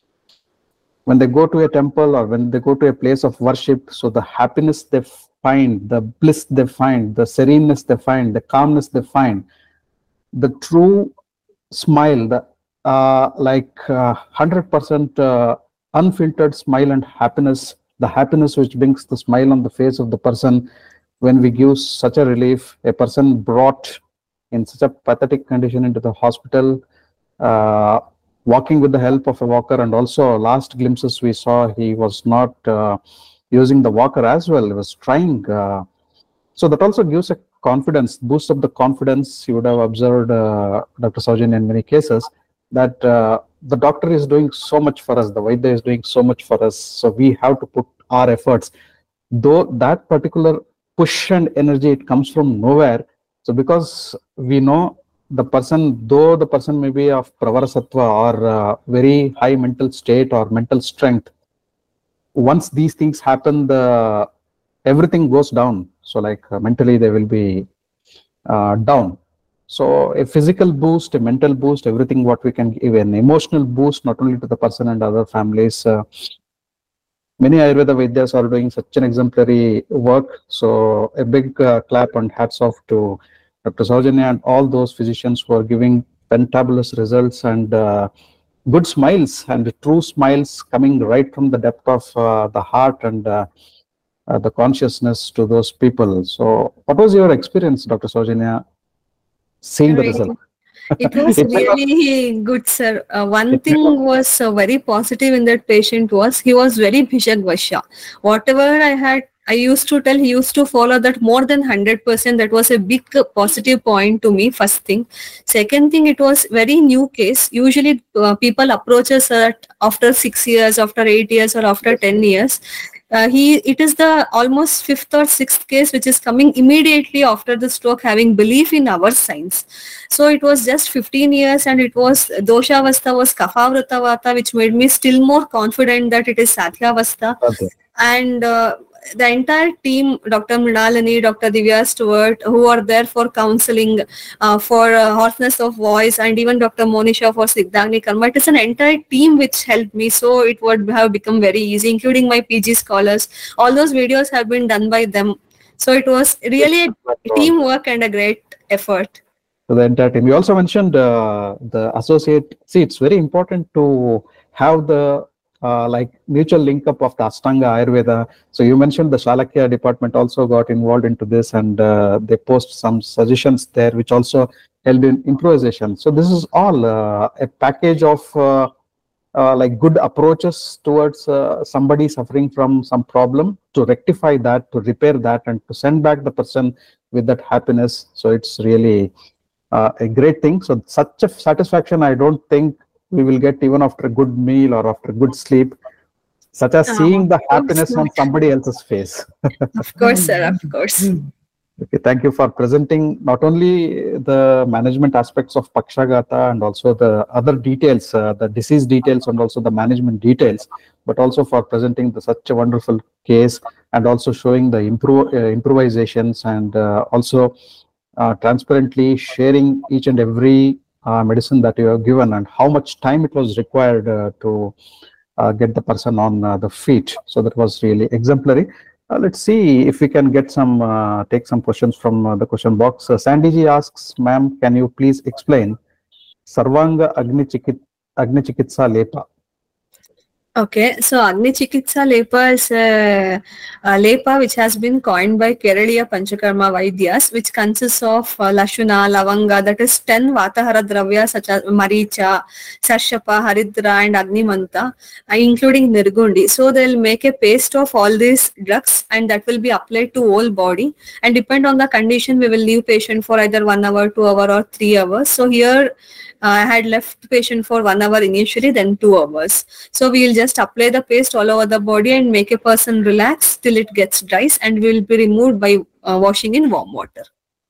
When they go to a temple or when they go to a place of worship, so the happiness they find, the bliss they find, the sereneness they find, the calmness they find, the true smile, the uh, like uh, one hundred percent uh, unfiltered smile and happiness, the happiness which brings the smile on the face of the person when we give such a relief. A person brought in such a pathetic condition into the hospital, uh, walking with the help of a walker, and also last glimpses we saw he was not uh, using the walker as well, he was trying. Uh, so that also gives a confidence, boost up the confidence. You would have observed, uh, Doctor Saujanya, in many cases, that uh, the doctor is doing so much for us, the Vaidya is doing so much for us, so we have to put our efforts. Though that particular push and energy, it comes from nowhere. So because we know the person, though the person may be of Pravara or uh, very high mental state or mental strength, once these things happen, the everything goes down. So like uh, mentally they will be uh, down. So a physical boost, a mental boost, everything what we can give, an emotional boost, not only to the person and other families. Uh, many Ayurveda Vaidyas are doing such an exemplary work. So a big uh, clap and hats off to Doctor Saujanya and all those physicians who are giving fantabulous results and uh, good smiles, and true smiles coming right from the depth of uh, the heart and uh, uh, the consciousness to those people. So what was your experience, Doctor Saujanya, seeing the Really? result? It was It might not- really good, sir. Uh, one It might thing not- was uh, very positive in that patient was he was very Bhishagvasha. Whatever I had, I used to tell, he used to follow that more than one hundred percent. That was a big uh, positive point to me, first thing. Second thing, it was very new case. Usually uh, people approach us that after six years, after eight years, or after ten years. Uh, he it is the almost fifth or sixth case which is coming immediately after the stroke, having belief in our science. So it was just fifteen years, and it was doshavastha was kaphavrata vata, which made me still more confident that it is sathyavastha. Okay. And uh, the entire team, Doctor Mrinalini, Doctor Divya Stewart, who are there for counseling, uh, for uh, hoarseness of voice, and even Doctor Monisha for Siddhagni Karma. It is an entire team which helped me, so it would have become very easy, including my P G scholars. All those videos have been done by them. So it was really a teamwork and a great effort. So the entire team. You also mentioned uh, the associate. See, it's very important to have the uh, like mutual link up of the Ashtanga Ayurveda. So you mentioned the Shalakya department also got involved into this, and uh, they post some suggestions there, which also helped in improvisation. So this is all uh, a package of uh, uh, like good approaches towards uh, somebody suffering from some problem, to rectify that, to repair that, and to send back the person with that happiness. So it's really uh, a great thing. So such a satisfaction, I don't think we will get even after a good meal or after good sleep, such as Oh, seeing the of course happiness on not. somebody else's face. Of course, sir, of course. Okay, thank you for presenting not only the management aspects of Pakshagata and also the other details, uh, the disease details and also the management details, but also for presenting the, such a wonderful case, and also showing the improv, uh, improvisations, and uh, also uh, transparently sharing each and every uh, medicine that you have given and how much time it was required uh, to uh, get the person on uh, the feet. So that was really exemplary. Uh, let's see if we can get some, uh, take some questions from uh, the question box. Uh, Sandy ji asks, ma'am, can you please explain Sarvanga Agni Chikit, Agni Chikitsa Lepa? Okay, so Agni Chikitsa Lepa is a, a Lepa which has been coined by Keraliya Panchakarma Vaidyas, which consists of uh, Lashuna, Lavanga, that is ten Vatahara Dravya such as Maricha, Sarshapa, Haridra and Agni Manta, uh, including Nirgundi. So they'll make a paste of all these drugs and that will be applied to whole body, and depend on the condition we will leave patient for either one hour, two hour or three hours. So here uh, I had left patient for one hour initially, then two hours. So we will just apply the paste all over the body and make a person relax till it gets dry, and will be removed by uh, washing in warm water.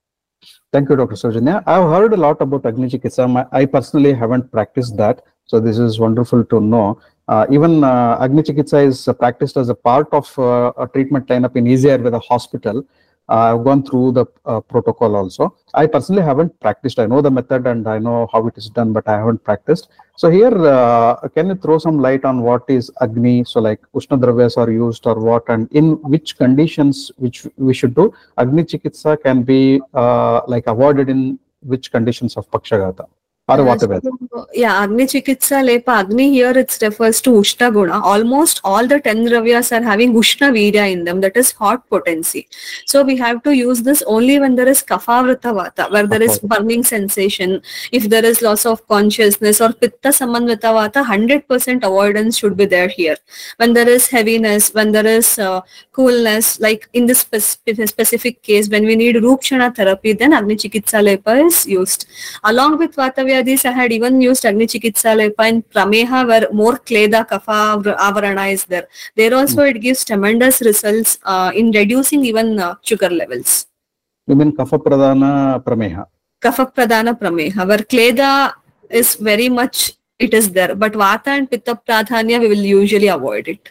Thank you, Doctor Saujanya. I've heard a lot about Agni Chikitsa. I personally haven't practiced that, so this is wonderful to know. Uh, even uh, Agni Chikitsa is uh, practiced as a part of uh, a treatment lineup in Easy Ayurveda hospital. Uh, I've gone through the uh, protocol also. I personally haven't practiced. I know the method and I know how it is done, but I haven't practiced. So here, uh, can you throw some light on what is Agni? So like Ushna Dravyas are used or what, and in which conditions which we should do? Agni Chikitsa can be uh, like avoided in which conditions of Pakshagata? Uh, so, yeah, Agni Chikitsa Lepa, Agni here it refers to Ushna Guna. Almost all the ten Dravyas are having Ushna Virya in them, that is hot potency. So we have to use this only when there is Kafavrita Vata, where there is burning sensation. If there is loss of consciousness or Pitta Samanvita Vata, one hundred percent avoidance should be there here. When there is heaviness, when there is uh, coolness, like in this spe- specific case, when we need Rupshana therapy, then Agni Chikitsa Lepa is used. Along with Vata This I had even used Agni Chikitsa Lepa in Prameha, where more Kleda Kapha Avarana is there. There also it gives tremendous results uh, in reducing even uh, sugar levels. You mean Kapha Pradhana Prameha? Kapha Pradhana Prameha, where Kleda is very much, it is there. But Vata and Pitta Pradhanya, we will usually avoid it.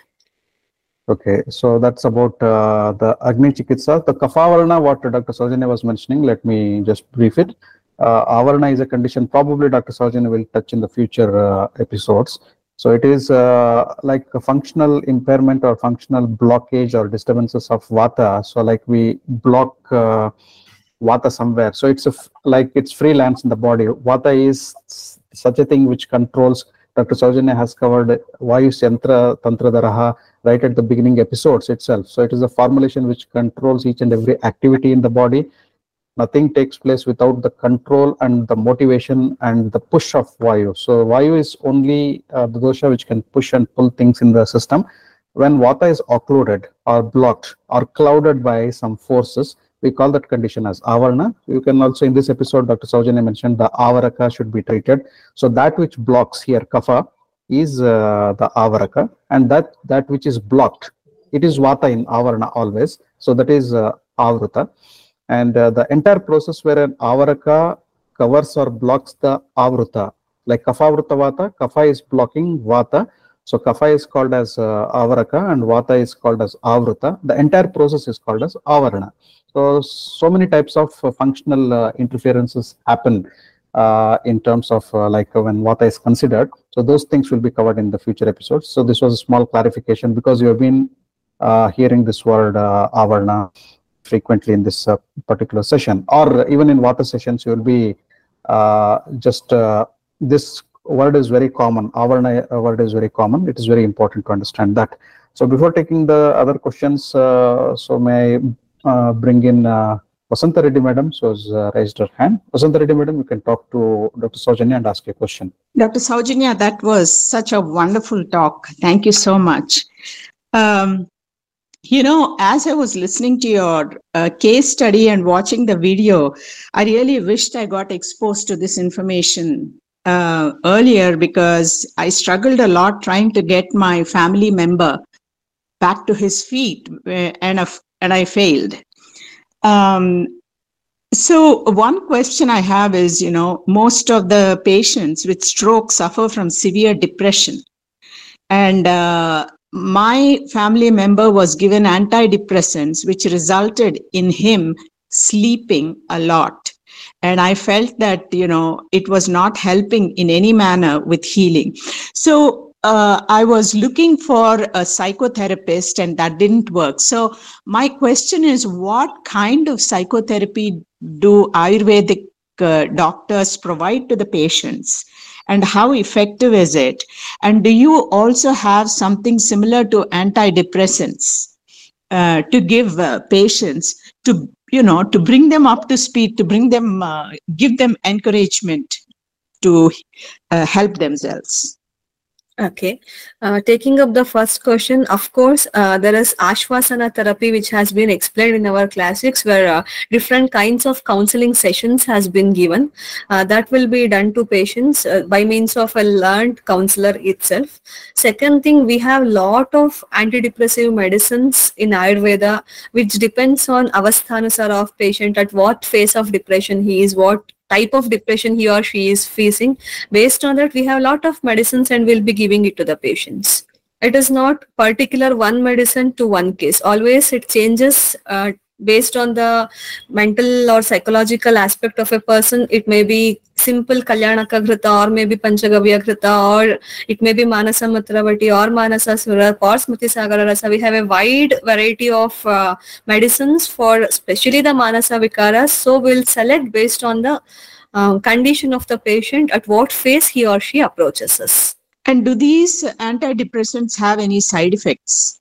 Okay, so that's about uh, the Agni Chikitsa. The Kapha Avarana, what Doctor Saujanya was mentioning, let me just brief it. Uh, Avarana is a condition probably Doctor Saujanya will touch in the future uh, episodes. So it is uh, like a functional impairment or functional blockage or disturbances of Vata. So like we block uh, Vata somewhere. So it's a f- like it's freelance in the body. Vata is such a thing which controls. Doctor Saujanya has covered Vayu Yantra Tantra Daraha right at the beginning episodes itself. So it is a formulation which controls each and every activity in the body. Nothing takes place without the control and the motivation and the push of Vayu. So Vayu is only uh, the dosha which can push and pull things in the system. When Vata is occluded or blocked or clouded by some forces, we call that condition as Avarana. You can also, in this episode, Doctor Saujanya mentioned the Avaraka should be treated. So that which blocks here, Kapha, is uh, the Avaraka, and that, that which is blocked, it is Vata in Avarana always. So that is uh, Avruta. And uh, the entire process where an Avaraka covers or blocks the Avruta, like Kapha Vruta Vata, Kapha is blocking Vata. So Kapha is called as uh, Avaraka and Vata is called as Avruta. The entire process is called as Avarana. So, so many types of uh, functional uh, interferences happen uh, in terms of uh, like uh, when Vata is considered. So those things will be covered in the future episodes. So this was a small clarification because you have been uh, hearing this word uh, Avarana frequently in this uh, particular session, or even in Vata sessions, you will be uh, just uh, this word is very common. Avarana word is very common. It is very important to understand that. So before taking the other questions, uh, so may I uh, bring in uh, Vasanta Reddy madam, so has uh, raised her hand. Vasanta Reddy madam, you can talk to Doctor Saujanya and ask a question. Doctor Saujanya, that was such a wonderful talk. Thank you so much. Um, You know, as I was listening to your uh, case study and watching the video, I really wished I got exposed to this information uh, earlier, because I struggled a lot trying to get my family member back to his feet, and, and I failed. Um, so one question I have is, you know, most of the patients with stroke suffer from severe depression. And uh, my family member was given antidepressants, which resulted in him sleeping a lot. And I felt that, you know, it was not helping in any manner with healing. So uh, I was looking for a psychotherapist, and that didn't work. So my question is, what kind of psychotherapy do Ayurvedic uh, doctors provide to the patients? and how effective is it? And do you also have something similar to antidepressants uh, to give uh, patients to, you know, to bring them up to speed, to bring them, uh, give them encouragement to uh, help themselves? Okay. Uh, taking up the first question, of course, uh, there is Ashwasana therapy, which has been explained in our classics, where uh, different kinds of counseling sessions has been given. Uh, that will be done to patients uh, by means of a learned counselor itself. Second thing, we have lot of antidepressive medicines in Ayurveda, which depends on avasthanusara of patient, at what phase of depression he is, what type of depression he or she is facing. Based on that, we have a lot of medicines and we'll be giving it to the patients. It is not particular one medicine to one case. Always it changes uh, based on the mental or psychological aspect of a person. It may be simple Kalyanaka Ghrita, or maybe Panchagavya Ghrita, or it may be Manasa Matravati, or Manasa Sura, or Smriti Sagara Rasa. We have a wide variety of uh, medicines for especially the Manasa Vikaras. So we'll select based on the uh, condition of the patient, at what phase he or she approaches us. And do these antidepressants have any side effects?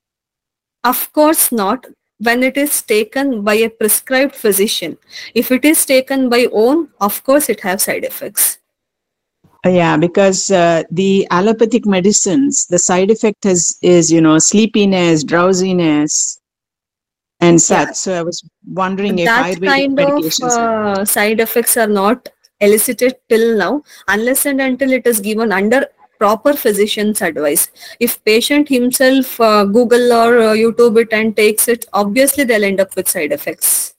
Of course not, when it is taken by a prescribed physician. If it is taken by own, of course it has side effects. Yeah, because uh, the allopathic medicines, the side effect is, is, you know, sleepiness, drowsiness, and such. Yeah. So I was wondering if That Ayurvedic kind of medications are- uh, side effects are not elicited till now, unless and until it is given under proper physician's advice. If patient himself uh, Google or uh, YouTube it and takes it, obviously they'll end up with side effects.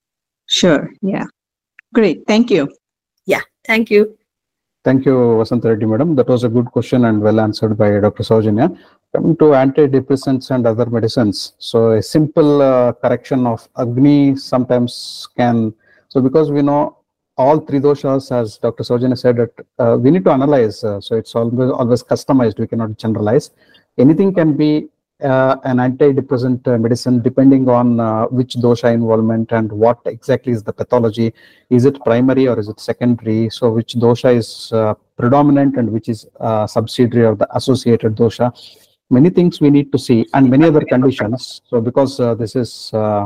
Sure. Yeah. Great. Thank you. Yeah. Thank you. Thank you, Vasant Reddy madam. That was a good question and well answered by Doctor Saujanya. Coming to antidepressants and other medicines, so a simple uh, correction of Agni sometimes can, so because we know all three doshas, as Doctor Saujanya said, that uh, we need to analyze, uh, so it's always always customized, we cannot generalize. Anything can be uh, an antidepressant uh, medicine depending on uh, which dosha involvement and what exactly is the pathology. Is it primary or is it secondary? So which dosha is uh, predominant and which is uh, subsidiary or the associated dosha? Many things we need to see, and many other conditions. So because uh, this is uh,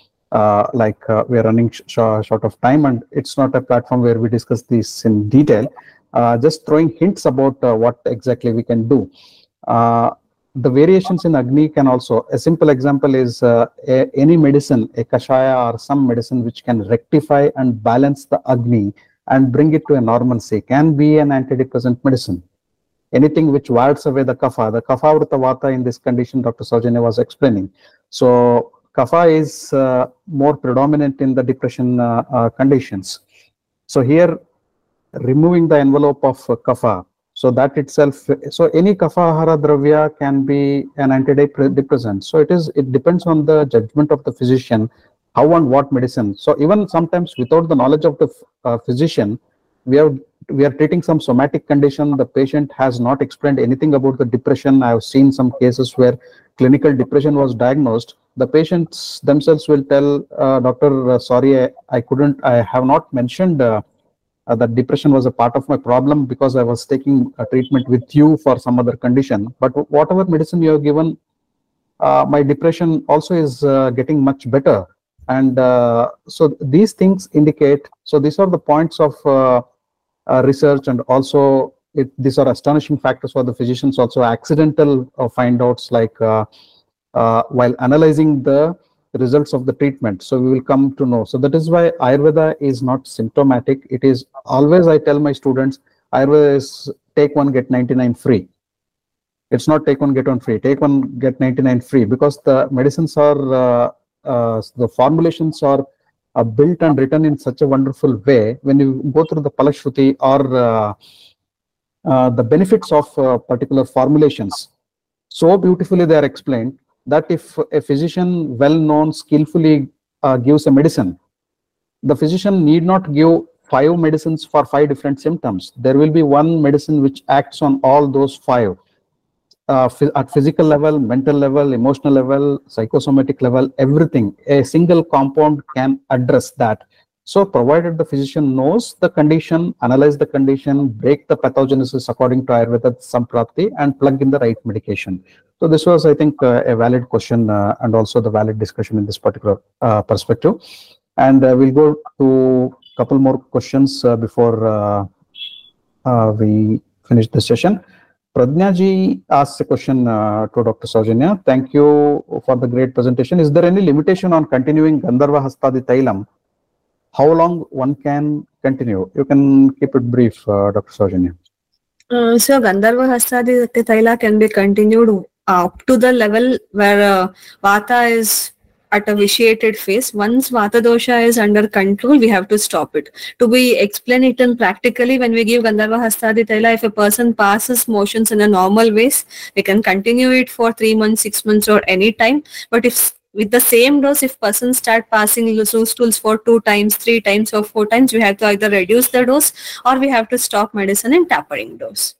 uh, like uh, we are running sh short of time, and it's not a platform where we discuss this in detail, uh, just throwing hints about uh, what exactly we can do. Uh, the variations in Agni can also, a simple example is uh, a, any medicine, a kashaya or some medicine which can rectify and balance the Agni and bring it to a normalcy can be an antidepressant medicine. Anything which wards away the kapha, the kapha vrita vata in this condition, Doctor Saujanya was explaining. So kapha is uh, more predominant in the depression uh, uh, conditions. So here, removing the envelope of uh, kapha, so that itself, so any kapha ahara dravya can be an antidepressant. So it is, it depends on the judgment of the physician, how and what medicine. So even sometimes without the knowledge of the uh, physician, we have we are treating some somatic condition. The patient has not explained anything about the depression. I have seen some cases where clinical depression was diagnosed. The patients themselves will tell, uh, doctor, uh, sorry, I, I couldn't, I have not mentioned uh, uh, that depression was a part of my problem because I was taking a treatment with you for some other condition. But whatever medicine you have given, uh, my depression also is uh, getting much better. And uh, so these things indicate, so these are the points of uh, uh, research, and also it, these are astonishing factors for the physicians, also accidental uh, find outs like uh, uh, while analyzing the results of the treatment. So we will come to know. So that is why Ayurveda is not symptomatic. It is always, I tell my students, Ayurveda is take one, get ninety-nine free. It's not take one, get one free. Take one, get ninety-nine free, because the medicines are, uh, uh, the formulations are uh, built and written in such a wonderful way. When you go through the Palashruti or uh, uh, the benefits of uh, particular formulations, so beautifully they are explained that if a physician well-known skillfully uh, gives a medicine, the physician need not give five medicines for five different symptoms. There will be one medicine which acts on all those five. Uh, at physical level, mental level, emotional level, psychosomatic level, everything. A single compound can address that. So provided the physician knows the condition, analyze the condition, break the pathogenesis according to Ayurveda Samprapti, and plug in the right medication. So this was, I think, uh, a valid question uh, and also the valid discussion in this particular uh, perspective. And uh, we'll go to a couple more questions uh, before uh, uh, we finish the session. Pradnya asks a question uh, to Doctor Saujanya. Thank you for the great presentation. Is there any limitation on continuing Gandharva Hastadi Tailam? How long one can continue? You can keep it brief, uh, Doctor Saujanya. Uh, so Gandharva Hastadi Taila can be continued up to the level where uh, Vata is at a vitiated phase. Once Vata dosha is under control, we have to stop it. To be explain it in practically, when we give Gandharva Hastadi Taila, if a person passes motions in a normal ways, we can continue it for three months, six months or any time. But if with the same dose, if person start passing loose stools for two times, three times or four times, we have to either reduce the dose or we have to stop medicine in tapering dose.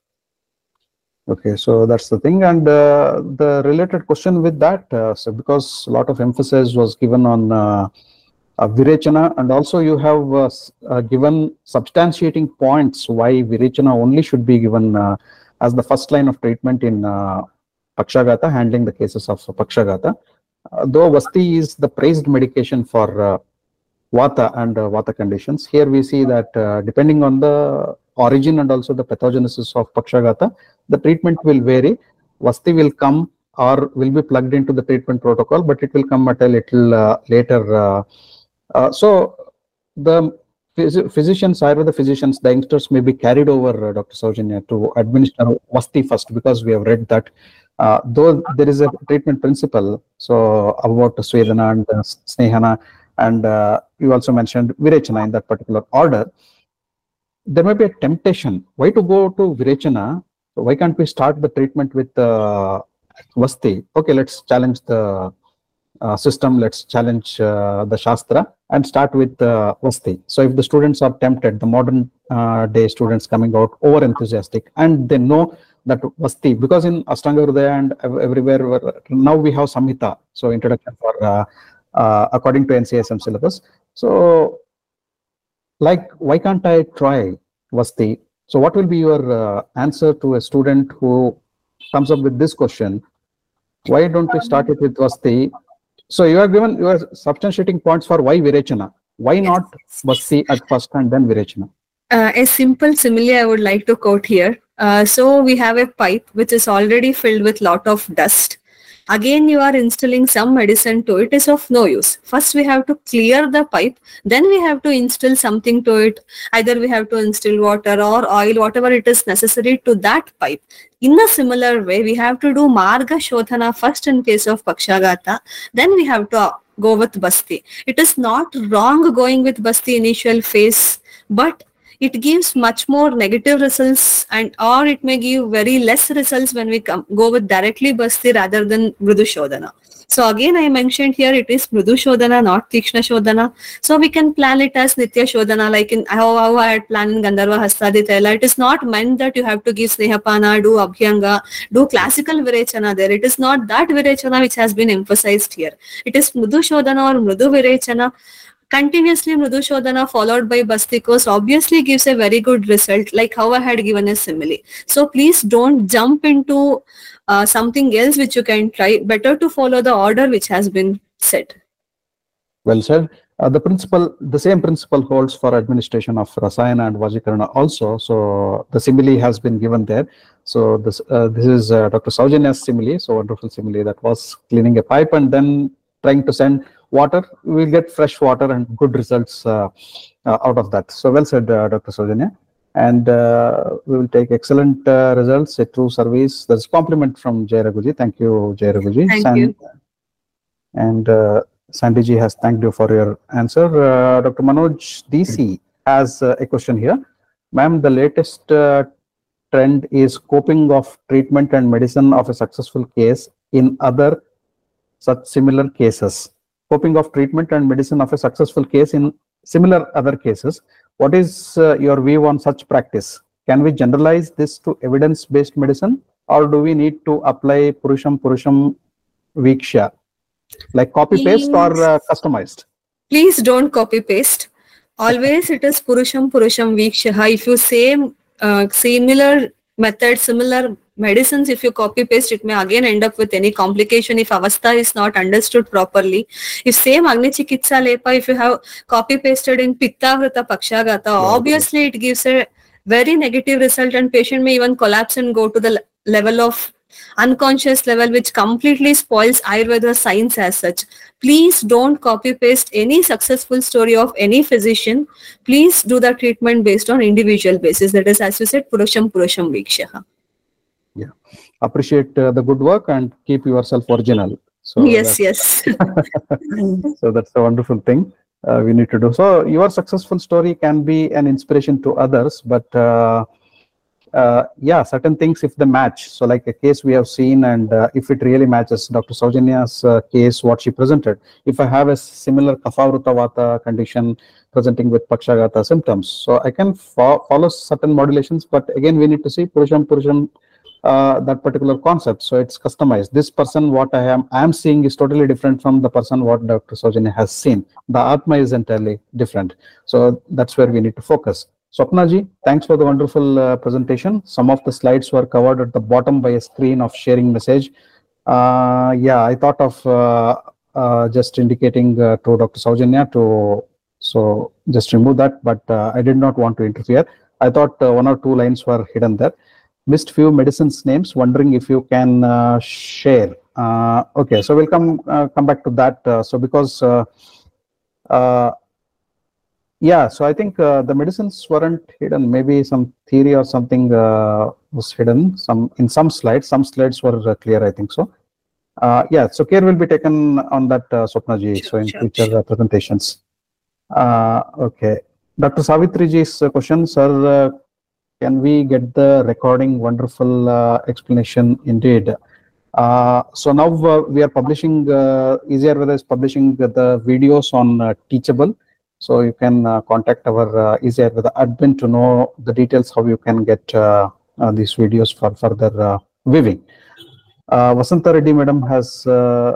Okay, so that's the thing. And uh, the related question with that, uh, so because a lot of emphasis was given on uh, uh, Virechana, and also you have uh, uh, given substantiating points why Virechana only should be given uh, as the first line of treatment in uh, Pakshagata, handling the cases of Pakshagata. Uh, though Vasti is the praised medication for uh, Vata and uh, Vata conditions, here we see that uh, depending on the origin and also the pathogenesis of Pakshagata, the treatment will vary. Vasti will come or will be plugged into the treatment protocol, but it will come at a little uh, later. Uh, uh, so the phys physicians, Ayurveda physicians, the youngsters may be carried over, uh, Doctor Saujanya, to administer Vasti first, because we have read that uh, though there is a treatment principle, so about Swedana and uh, Snehana, and uh, you also mentioned Virechana in that particular order, there may be a temptation. Why to go to Virechana? So why can't we start the treatment with uh, Vasti? Okay, let's challenge the uh, system, let's challenge uh, the Shastra and start with uh, Vasti. So if the students are tempted, the modern uh, day students coming out over enthusiastic, and they know that Vasti, because in Ashtanga Hridaya and everywhere, now we have Samhita, so introduction for uh, uh, according to N C S M syllabus. So like, why can't I try Vasti? So what will be your uh, answer to a student who comes up with this question? Why don't we start it with Vasti? So you are given your substantiating points for why Virechana. Why not Vasti at first and then Virechana? Uh, a simple simile I would like to quote here. Uh, so we have a pipe which is already filled with lot of dust. Again, you are instilling some medicine to it, is of no use. First, we have to clear the pipe. Then we have to instill something to it. Either we have to instill water or oil, whatever it is necessary to that pipe. In a similar way, we have to do Marga Shodhana first in case of Pakshagata. Then we have to go with Basti. It is not wrong going with Basti initial phase, but it gives much more negative results, and or it may give very less results when we come, go with directly Basti rather than Mridu Shodhana. So again, I mentioned here it is Mridu Shodhana, not Tikshna Shodhana. So we can plan it as Nitya Shodhana, like in how, how I had planned in Gandharva Hastadi Taila. It is not meant that you have to give Snehapana, do Abhyanga, do classical Virechana there. It is not that Virechana which has been emphasized here. It is Mridu Shodhana or Mridu Virechana. Continuously Mridu Shodhana followed by Basti course obviously gives a very good result, like how I had given a simile. So please don't jump into uh, something else which you can try. Better to follow the order which has been set. Well said. Uh, the principle, the same principle holds for administration of Rasayana and Vajikarana also. So the simile has been given there. So this uh, this is uh, Doctor Saujanya's simile. So wonderful simile that was cleaning a pipe and then trying to send water. We will get fresh water and good results uh, uh, out of that. So well said, uh, Doctor Saujanya. And uh, we will take excellent uh, results, a true service. There's compliment from Jay Raghuji. Thank you, Jay Raghuji. Thank San you. And uh, Sandy ji has thanked you for your answer. Uh, Doctor Manoj D C has uh, a question here. Ma'am, the latest uh, trend is coping of treatment and medicine of a successful case in other such similar cases. Coping of treatment and medicine of a successful case in similar other cases. What is uh, your view on such practice? Can we generalize this to evidence-based medicine, or do we need to apply Purusham Purusham Viksha, like copy paste or uh, customized? Please don't copy paste. Always it is Purusham Purusham Vikshaha. If you say uh, similar method, similar medicines, if you copy paste, it may again end up with any complication if avastha is not understood properly. If same Agni Chikitsa Lepa, if you have copy pasted in Pitta Vrita Pakshagata, Yeah, obviously it gives a very negative result and patient may even collapse and go to the le- level of unconscious level, which completely spoils Ayurveda science as such. Please don't copy paste any successful story of any physician. Please do the treatment based on individual basis. That is, as you said, Purusham Purusham Vikshaha. Yeah. Appreciate uh, the good work and keep yourself original. So Yes, that's, yes. so that's a wonderful thing uh, we need to do. So your successful story can be an inspiration to others, but uh, uh, yeah, certain things if they match. So like a case we have seen, and uh, if it really matches Doctor Saujanya's uh, case, what she presented. If I have a similar Kapha-Vruta Vata condition presenting with Pakshagata symptoms, so I can fo- follow certain modulations, but again we need to see Purusham Purusham. Uh, that particular concept, so it's customized. This person, what I am I am seeing is totally different from the person what Doctor Saujanya has seen. The Atma is entirely different. So that's where we need to focus. Swapna ji, thanks for the wonderful uh, presentation. Some of the slides were covered at the bottom by a screen of sharing message. Uh, yeah, I thought of uh, uh, just indicating uh, to Doctor Saujanya to so just remove that, but uh, I did not want to interfere. I thought uh, one or two lines were hidden there. Missed few medicines names, wondering if you can uh, share. Uh, okay, so we'll come uh, come back to that. Uh, so because uh, uh, yeah, so I think uh, the medicines weren't hidden. Maybe some theory or something uh, was hidden. Some in some slides, some slides were uh, clear. I think so. Uh, yeah, so care will be taken on that, uh, Swapna ji. Sure, so in sure, future sure. uh, presentations. Uh, okay, Doctor Savitri ji's uh, question, sir. Uh, Can we get the recording? Wonderful uh, explanation indeed. Uh, so now uh, we are publishing, uh, Easy Ayurveda is publishing the videos on uh, Teachable. So you can uh, contact our uh, Easy Ayurveda admin to know the details how you can get uh, uh, these videos for further uh, viewing. Uh, Vasanta Reddy madam has uh,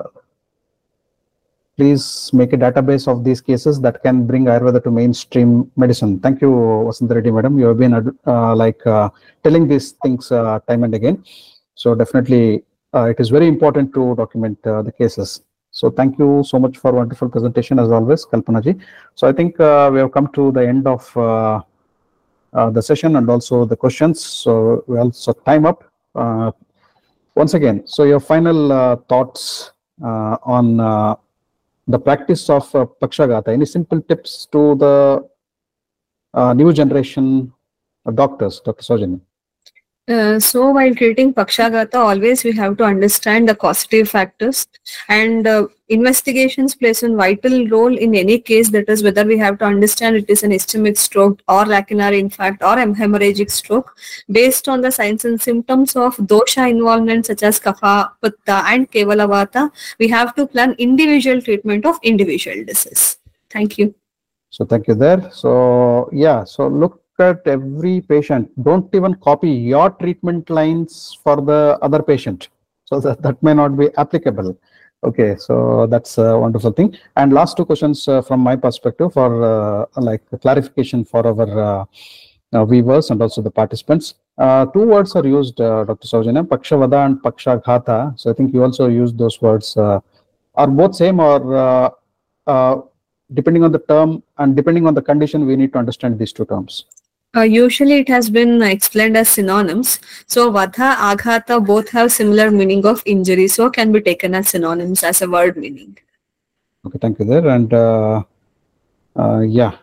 please make a database of these cases that can bring Ayurveda to mainstream medicine. Thank you, Vasanta Reddy madam. You have been uh, like uh, telling these things uh, time and again. So definitely uh, it is very important to document uh, the cases. So thank you so much for wonderful presentation as always, Kalpana ji. So I think uh, we have come to the end of uh, uh, the session and also the questions. So we also time up. Uh, once again, so your final uh, thoughts uh, on uh, the practice of uh, Pakshagata, any simple tips to the uh, new generation of doctors, Doctor Saujanya? Uh, so while treating Pakshagata, always we have to understand the causative factors, and uh, investigations plays a vital role in any case. That is, whether we have to understand it is an ischemic stroke or lacunar infarct or hemorrhagic stroke. Based on the signs and symptoms of dosha involvement such as Kapha, Pitta and Kevalavata, we have to plan individual treatment of individual disease. Thank you. So thank you there. So yeah, so look at every patient. Don't even copy your treatment lines for the other patient. So that, that may not be applicable. Okay, so that's a wonderful thing. And last two questions uh, from my perspective for uh, like clarification for our uh, uh, viewers and also the participants. Uh, two words are used, uh, Doctor Saujanya, Pakshavada and Pakshaghata. So I think you also used those words. Uh, are both same or uh, uh, depending on the term and depending on the condition, we need to understand these two terms? Uh, usually it has been explained as synonyms. So Vata, Aghata both have similar meaning of injury, so can be taken as synonyms as a word meaning. Okay, thank you there. And uh, uh, yeah,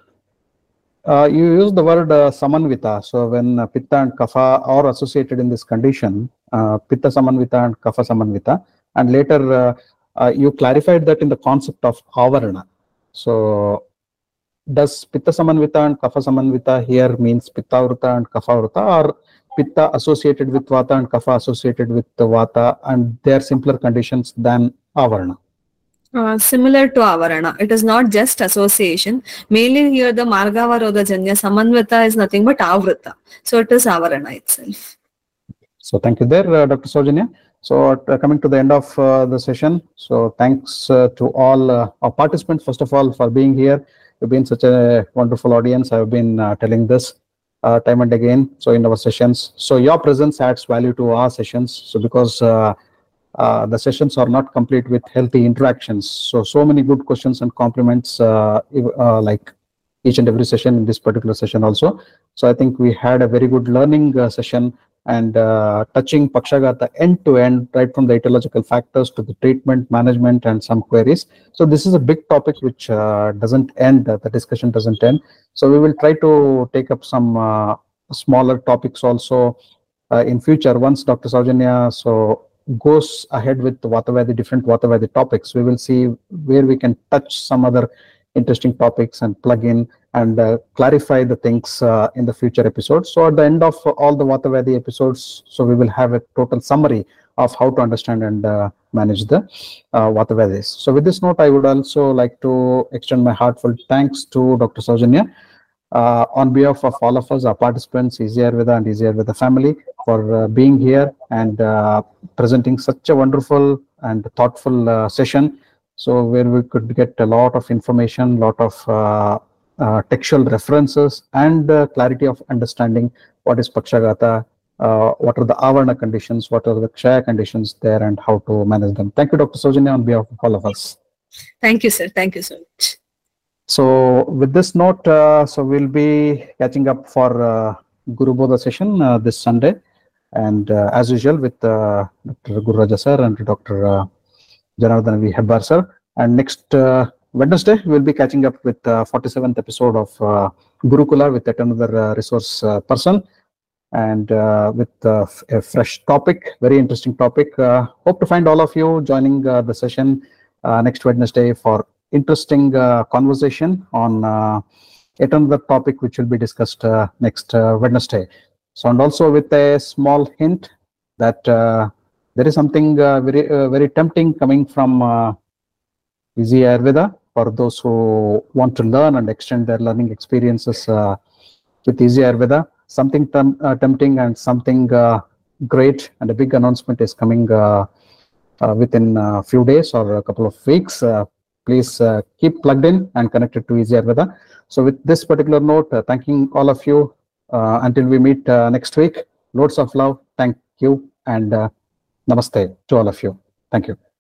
uh, you use the word uh, Samanvita. So when uh, Pitta and Kapha are associated in this condition, uh, Pitta Samanvita and Kapha Samanvita, and later uh, uh, you clarified that in the concept of Avarana. So does Pitta Samanvita and Kapha Samanvita here means Pitta Vruta and Kapha Vruta, or Pitta associated with Vata and Kapha associated with the Vata, and they are simpler conditions than Avarana? Uh, similar to Avarana. It is not just association. Mainly here the Margavarodha Janya Samanvita is nothing but Avrita. So it is Avarana itself. So thank you there, uh, Doctor Saujanya. So uh, coming to the end of uh, the session. So thanks uh, to all uh, our participants, first of all, for being here. You've been such a wonderful audience. I've been uh, telling this uh, time and again. So in our sessions, so your presence adds value to our sessions. So because uh, uh, the sessions are not complete with healthy interactions. So so many good questions and compliments, uh, uh, like each and every session in this particular session also. So I think we had a very good learning uh, session and uh, touching Pakshaghata end to end, right from the etiological factors to the treatment, management, and some queries. So this is a big topic which uh, doesn't end, uh, the discussion doesn't end. So we will try to take up some uh, smaller topics also uh, in future. Once Doctor Saujanya so goes ahead with the Vatavadi, different Vatavadi topics, we will see where we can touch some other interesting topics and plug in and uh, clarify the things uh, in the future episodes. So at the end of uh, all the Vatavadi episodes, so we will have a total summary of how to understand and uh, manage the uh, Vatavadis. So with this note, I would also like to extend my heartfelt thanks to Doctor Saujanya uh, on behalf of all of us, our participants, Easy Ayurveda and Easy Ayurveda family, for uh, being here and uh, presenting such a wonderful and thoughtful uh, session. So where we could get a lot of information, lot of uh, uh, textual references and uh, clarity of understanding what is Pakshaghata, uh, what are the Avarna conditions, what are the Kshaya conditions there, and how to manage them. Thank you, Doctor Saujanya, on behalf of all of us. Thank you, sir. Thank you so much. So with this note, uh, so we'll be catching up for uh, Guru Bodha session uh, this Sunday, and uh, as usual with uh, Doctor Guru Raja sir and Doctor Uh, Janardhan V. Hebbar sir. And next uh, Wednesday, we'll be catching up with uh, forty-seventh episode of uh, Gurukula with yet another uh, resource uh, person and uh, with uh, a fresh topic, very interesting topic. Uh, hope to find all of you joining uh, the session uh, next Wednesday for interesting uh, conversation on uh, yet another topic which will be discussed uh, next uh, Wednesday. So, and also with a small hint that uh, there is something uh, very uh, very tempting coming from uh, Easy Ayurveda for those who want to learn and extend their learning experiences uh, with Easy Ayurveda. Something tem uh, tempting and something uh, great, and a big announcement is coming uh, uh, within a few days or a couple of weeks. Uh, please uh, keep plugged in and connected to Easy Ayurveda. So with this particular note, uh, thanking all of you uh, until we meet uh, next week. Loads of love. Thank you and uh, Namaste to all of you. Thank you.